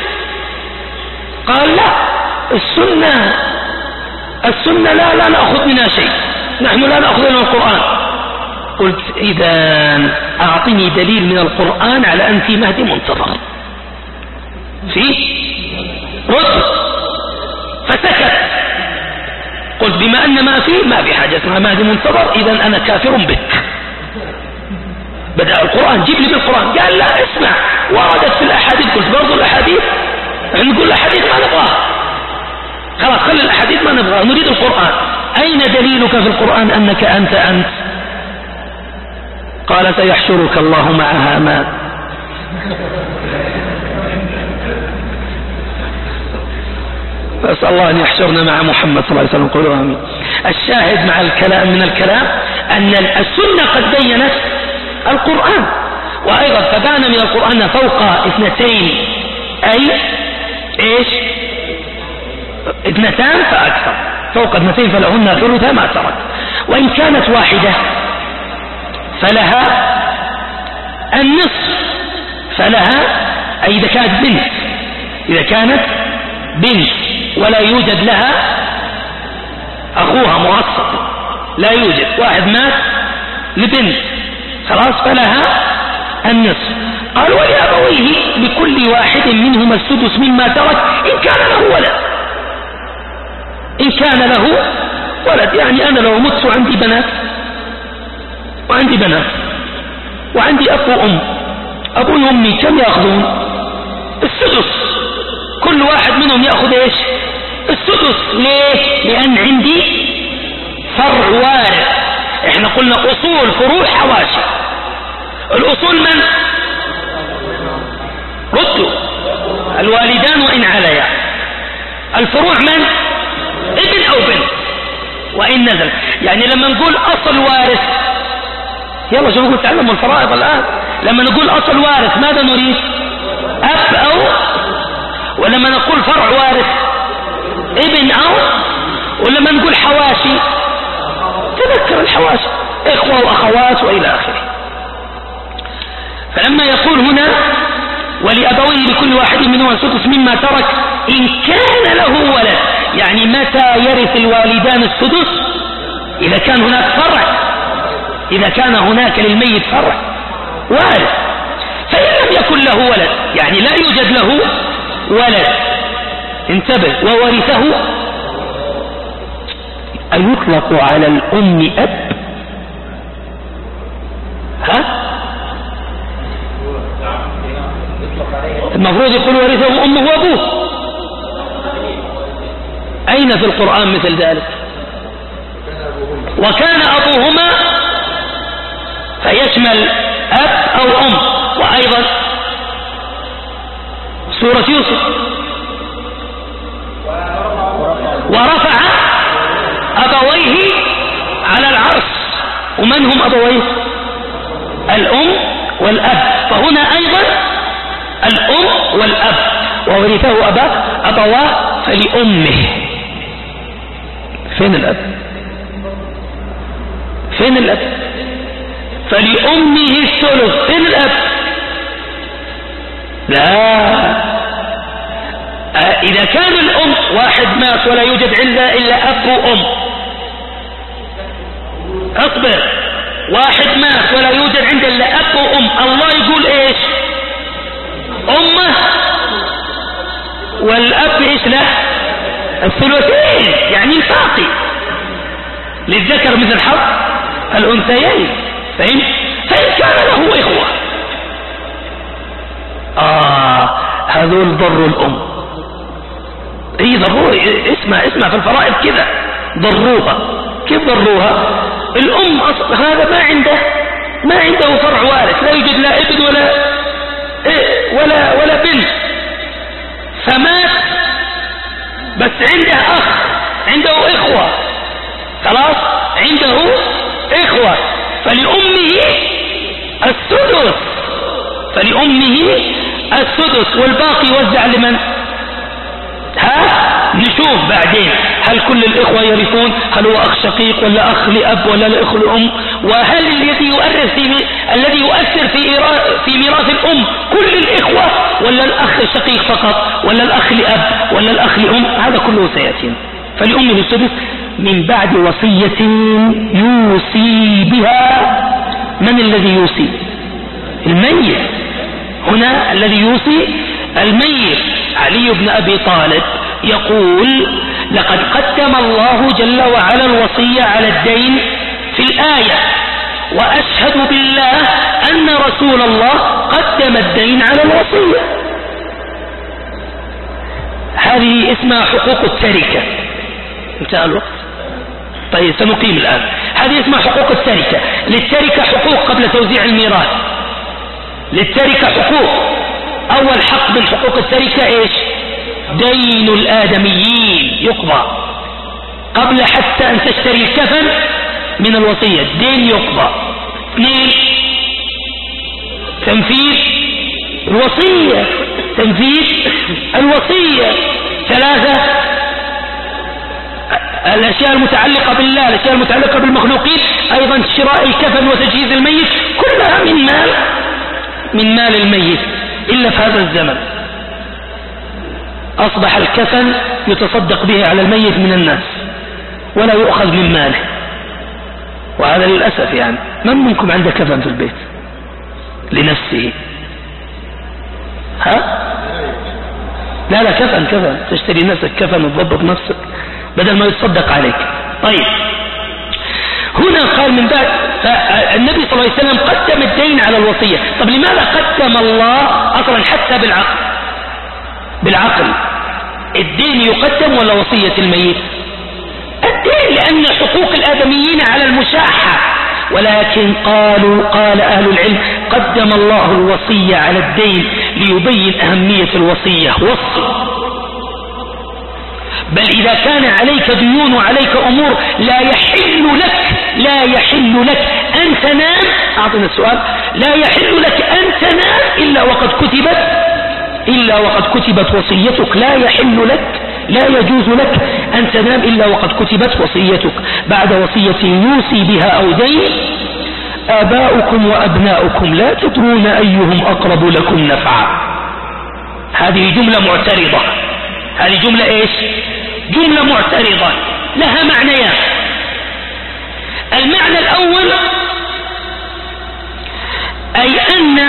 قال لا، السنة السنة لا لا نأخذ منها شيء، نحن لا نأخذ من القرآن. قلت إذن أعطني دليل من القرآن على أن في مهدي منتظر، في رد. فسكت. قلت بما أن ما فيه ما في حاجة اسمها مهدي منتظر، إذن أنا كافر بك. بدأ القرآن جيب لي بالقرآن. قال لا اسمع، وردت في الأحاديث. قلت برضو الأحاديث نقول الأحاديث ما نبغاها، خلاص خلي الأحاديث ما نبغاها، نريد القرآن. أين دليلك في القرآن أنك أنت أنت؟ قال سيحشرك الله مع هامان. أسأل الله أن يحشرنا مع محمد صلى الله عليه وسلم. قولوا آمين. الشاهد مع الكلام من الكلام أن السنة قد بينت القرآن، وأيضا فبان من القرآن فوق اثنتين أي إيش؟ اثنتان فأكثر، فوق اثنتين فلهن ثلث ما ترك، وإن كانت واحدة فلها النصف. فلها أي إذا كانت بنت، إذا كانت بنت ولا يوجد لها أخوها موسط، لا يوجد، واحد مات لبنت خلاص فلها النصف. قال ولأبويه لكل واحد منهما السدس مما ترك إن كان له ولد. إن كان له ولد يعني أنا لو مت وعندي بنات وعندي بنات وعندي أب وأم، أبوي وأمي كم يأخذون؟ السدس. كل واحد منهم يأخذ إيش؟ السدس. ليه؟ لأن عندي فرع وارث. إحنا قلنا أصول فروع حواشي. الأصول من؟ ردوا الوالدان وإن عليا. الفروع من؟ ابن أو بنت وإن نزل. يعني لما نقول أصل وارث، يلا شو نقول تعلموا الفرائض الآن. لما نقول أصل وارث ماذا نريد؟ أب أو، ولما نقول فرع وارث ابن أو، ولما نقول حواشي تذكر الحواشي إخوة وأخوات وإلى آخره. فلما يقول هنا ولأبويه لكل واحد منهما السدس مما ترك إن كان له ولد، يعني متى يرث الوالدان السدس؟ إذا كان هناك فرع، إذا كان هناك للميت فرع وارث. فإن لم يكن له ولد يعني لا يوجد له ولد، انتبه، وورثه أيطلق على الأم أب؟ ها؟ المفروض يقول ورثه أمه وأبوه. أين في القرآن مثل ذلك؟ وكان أبوهما فيشمل أب أو أم. وأيضا سورة يوسف ورفع أبويه على العرش. ومن هم أبويه؟ الأم والأب. فهنا أيضا الأم والأب. وورثه أباه أبواه فلأمه. فين الأب؟ فين الأب؟ فلأمه الثلث. فين الأب؟ لا، إذا كان الأم واحد مات ولا يوجد عنده إلا أب وأم، اصبر، واحد مات ولا يوجد عنده إلا أب وأم، الله يقول إيش؟ أمه، والأب إيش له؟ الثلثين يعني الباقي، للذكر مثل حظ الأنثيين، فهمت؟ فإن كان له إخوة آه هذول ضروا الأم، اي ضروها، اسمع اسمع في الفرائض كذا ضروها. كيف ضروها؟ الأم هذا ما عنده ما عنده فرع وارث، لا يوجد لا ابن ولا إيه ولا ولا بنت، فمات بس عنده أخ، عنده إخوة، خلاص عنده إخوة، فلأمه السدس، فلأمه السدس، والباقي يوزع لمن؟ ها نشوف بعدين هل كل الإخوة يرثون، هل هو أخ شقيق ولا أخ لأب ولا الأخ لأم، وهل الذي يؤثر في الذي يؤثر في في ميراث الأم كل الإخوة ولا الأخ الشقيق فقط ولا الأخ لأب ولا الأخ لأم، هذا كله سيأتي. فلأمه السدس من بعد وصية يوصي بها. من الذي يوصي؟ الميت. هنا الذي يوصي الميت. علي بن أبي طالب يقول لقد قدم الله جل وعلا الوصية على الدين في الآية، وأشهد بالله أن رسول الله قدم الدين على الوصية. هذه اسمها حقوق التركة. انتهى الوقت. طيب سنقيم الآن. هذه اسمها حقوق التركة. للتركة حقوق قبل توزيع الميراث. للتركة حقوق. أول حق من حقوق التركة إيش؟ دين الآدميين يقضى قبل حتى أن تشتري الكفن من الوصية، الدين يقضى. اثنين تنفيذ الوصية، تنفيذ الوصية. ثلاثة الأشياء المتعلقة بالله، الأشياء المتعلقة بالمخلوقين، أيضا شراء الكفن وتجهيز الميت، كلها من مال من مال الميت. إلا في هذا الزمن أصبح الكفن يتصدق به على الميت من الناس ولا يؤخذ من ماله، وهذا للأسف. يعني من منكم عنده كفن في البيت لنفسه؟ ها؟ لا لا كفن كفن، تشتري نفسك كفن وتضبط نفسك بدل ما يتصدق عليك. طيب هنا قال من بعد النبي صلى الله عليه وسلم قدم الدين على الوصية. طب لماذا قدم الله أصلا حتى بالعقل؟ بالعقل الدين يقدم ولا وصية الميت؟ الدين، لأن حقوق الآدميين على المشاحة. ولكن قالوا قال أهل العلم قدم الله الوصية على الدين ليبين أهمية الوصية. وصي، بل إذا كان عليك ديون وعليك أمور لا يحل لك لا يحل لك أن تنام، أعطنا السؤال، لا يحل لك أن تنام إلا وقد كتبت إلا وقد كتبت وصيتك. لا يحل لك، لا يجوز لك أن تنام إلا وقد كتبت وصيتك بعد وصية يوصي بها أو دين. آباؤكم وأبناؤكم لا تدرون أيهم أقرب لكم نفعا. هذه جملة معترضة. هذه جملة إيش؟ جملة معترضة لها معنيان. المعنى الأول أي أن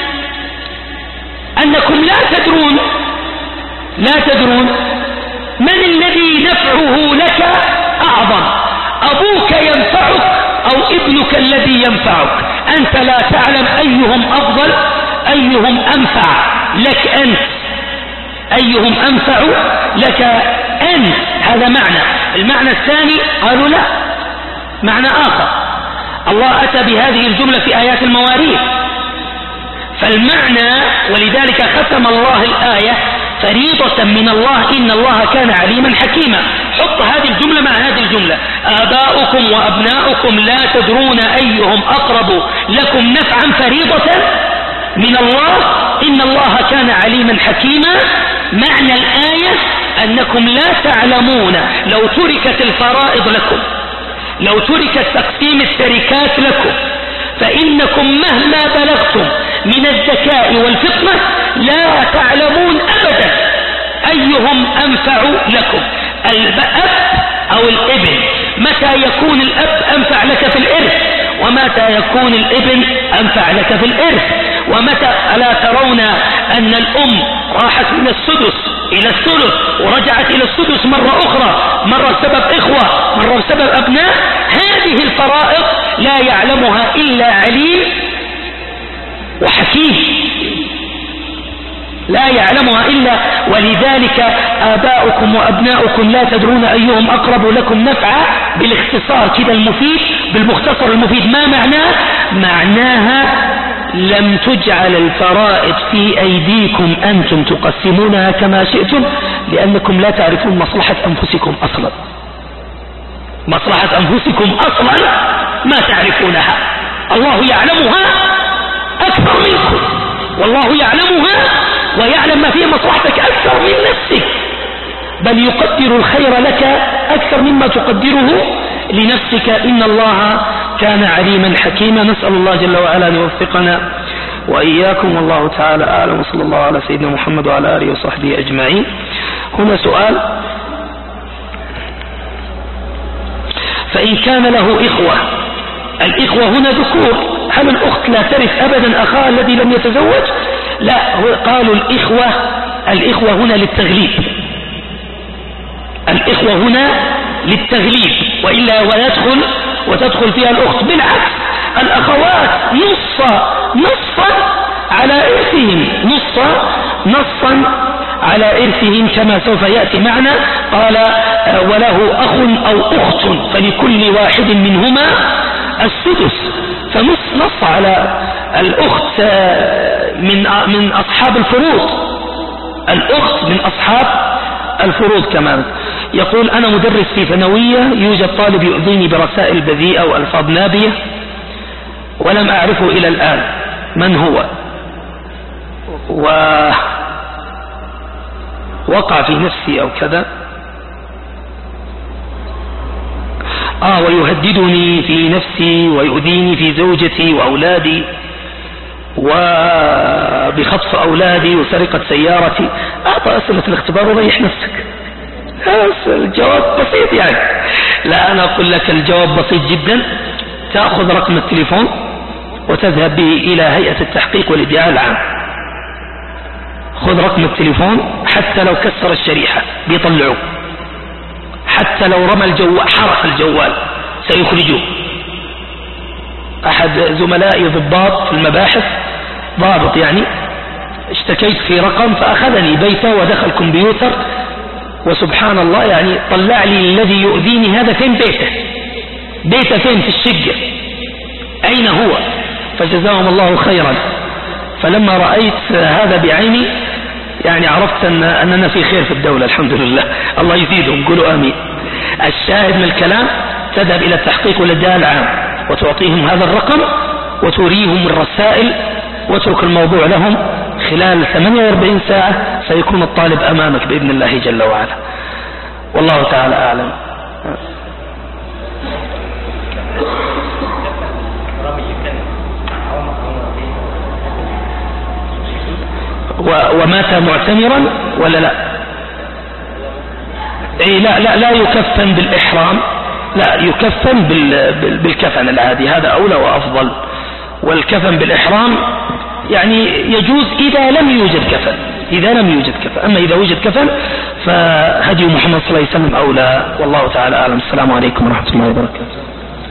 أنكم لا تدرون لا تدرون من الذي نفعه لك أعظم، أبوك ينفعك أو ابنك الذي ينفعك. أنت لا تعلم أيهم أفضل، أيهم أنفع لك أنت، أيهم أنفع لك أنت. هذا معنى. المعنى الثاني قالوا لا، معنى آخر. الله أتى بهذه الجملة في آيات المواريث، فالمعنى ولذلك ختم الله الآية فريضة من الله إن الله كان عليما حكيما. حط هذه الجملة مع هذه الجملة: آباؤكم وأبناؤكم لا تدرون أيهم أقرب لكم نفعا فريضة من الله إن الله كان عليما حكيما. معنى الآية أنكم لا تعلمون لو تركت الفرائض لكم، لو تركت تقسيم التركات لكم، فإنكم مهما بلغتم من الذكاء والفطنة لا تعلمون أبدا أيهم أنفع لكم، الأب أو الابن. متى يكون الأب أنفع لك في الإرث، ومتى يكون الابن أنفع لك في الإرث. ومتى ألا ترون أن الأم راحت من السدس إلى الثلث ورجعت إلى السدس مرة أخرى، مرة بسبب إخوة، مرة بسبب أبناء. هذه الفرائض لا يعلمها إلا عليم وحكيم، لا يعلمها إلا. ولذلك آباؤكم وأبناؤكم لا تدرون أيهم أقرب لكم نفعا، بالاختصار كده المفيد، بالمختصر المفيد. ما معناه؟ معناها لم تجعل الفرائض في أيديكم أنتم تقسمونها كما شئتم، لأنكم لا تعرفون مصلحة أنفسكم أصلا. مصلحة أنفسكم أصلا ما تعرفونها، الله يعلمها أكثر منكم، والله يعلمها ويعلم ما فيه مصلحتك أكثر من نفسك، بل يقدر الخير لك أكثر مما تقدره لنفسك. إن الله كان عليما حكيما. نسأل الله جل وعلا أن يوفقنا وإياكم، والله تعالى أعلم، وصلى الله على سيدنا محمد وعلى آله وصحبه أجمعين. هنا سؤال: فإن كان له إخوة، الإخوة هنا ذكور، هل الأخت لا ترث أبدا أخاها الذي لم يتزوج؟ لا، قالوا الإخوة الإخوة هنا للتغليب، الإخوة هنا للتغليب، وإلا ويدخل وتدخل فيها الأخت. بالعكس، الأخوات نص نصا على إرثهم، نص نصا على إرثهم كما سوف يأتي معنا. قال: وله أخ أو أخت فلكل واحد منهما السدس، فنص نص على الأخت من من أصحاب الفروض، الأخت من أصحاب الفروض كمان. يقول: أنا مدرس في ثانوية، يوجد طالب يؤذيني برسائل بذيئة وألفاظ نابية ولم أعرفه إلى الآن من هو، ووقع في نفسي أو كذا، آه ويهددني في نفسي ويؤذيني في زوجتي وأولادي وبخطف أولادي وسرقة سيارتي. أعطى أسئلة الاختبار وريح نفسك، الجواب بسيط يعني. لا، أنا أقول لك الجواب بسيط جدا. تأخذ رقم التليفون وتذهب به إلى هيئة التحقيق والإدعاء العام، خذ رقم التليفون، حتى لو كسر الشريحة بيطلعوه، حتى لو رمى الجوال حرف الجوال سيخرجوه. أحد زملائي ضباط في المباحث، ضابط يعني، اشتكيت في رقم فأخذني بيته ودخل كمبيوتر، وسبحان الله يعني طلع لي الذي يؤذيني هذا فين بيته، بيته فين في الشقة، أين هو، فجزاهم الله خيرا. فلما رأيت هذا بعيني يعني عرفت أن أننا في خير في الدولة الحمد لله، الله يزيدهم، قولوا آمين. الشاهد من الكلام: تذهب إلى التحقيق والإدعاء العام وتعطيهم هذا الرقم وتريهم الرسائل، واترك الموضوع لهم. خلال ثمانية وأربعين ساعة سيكون الطالب أمامك بإذن الله جل وعلا، والله تعالى أعلم. ومات معتمرا ولا لا؟ اي لا لا لا يكفن بالإحرام، لا يكفن بالكفن العادي، هذا أولى وأفضل. والكفن بالإحرام يعني يجوز إذا لم يوجد كفن، إذا لم يوجد كفن. أما إذا وجد كفن فهدي محمد صلى الله عليه وسلم أولى، والله تعالى أعلم. السلام عليكم ورحمة الله وبركاته.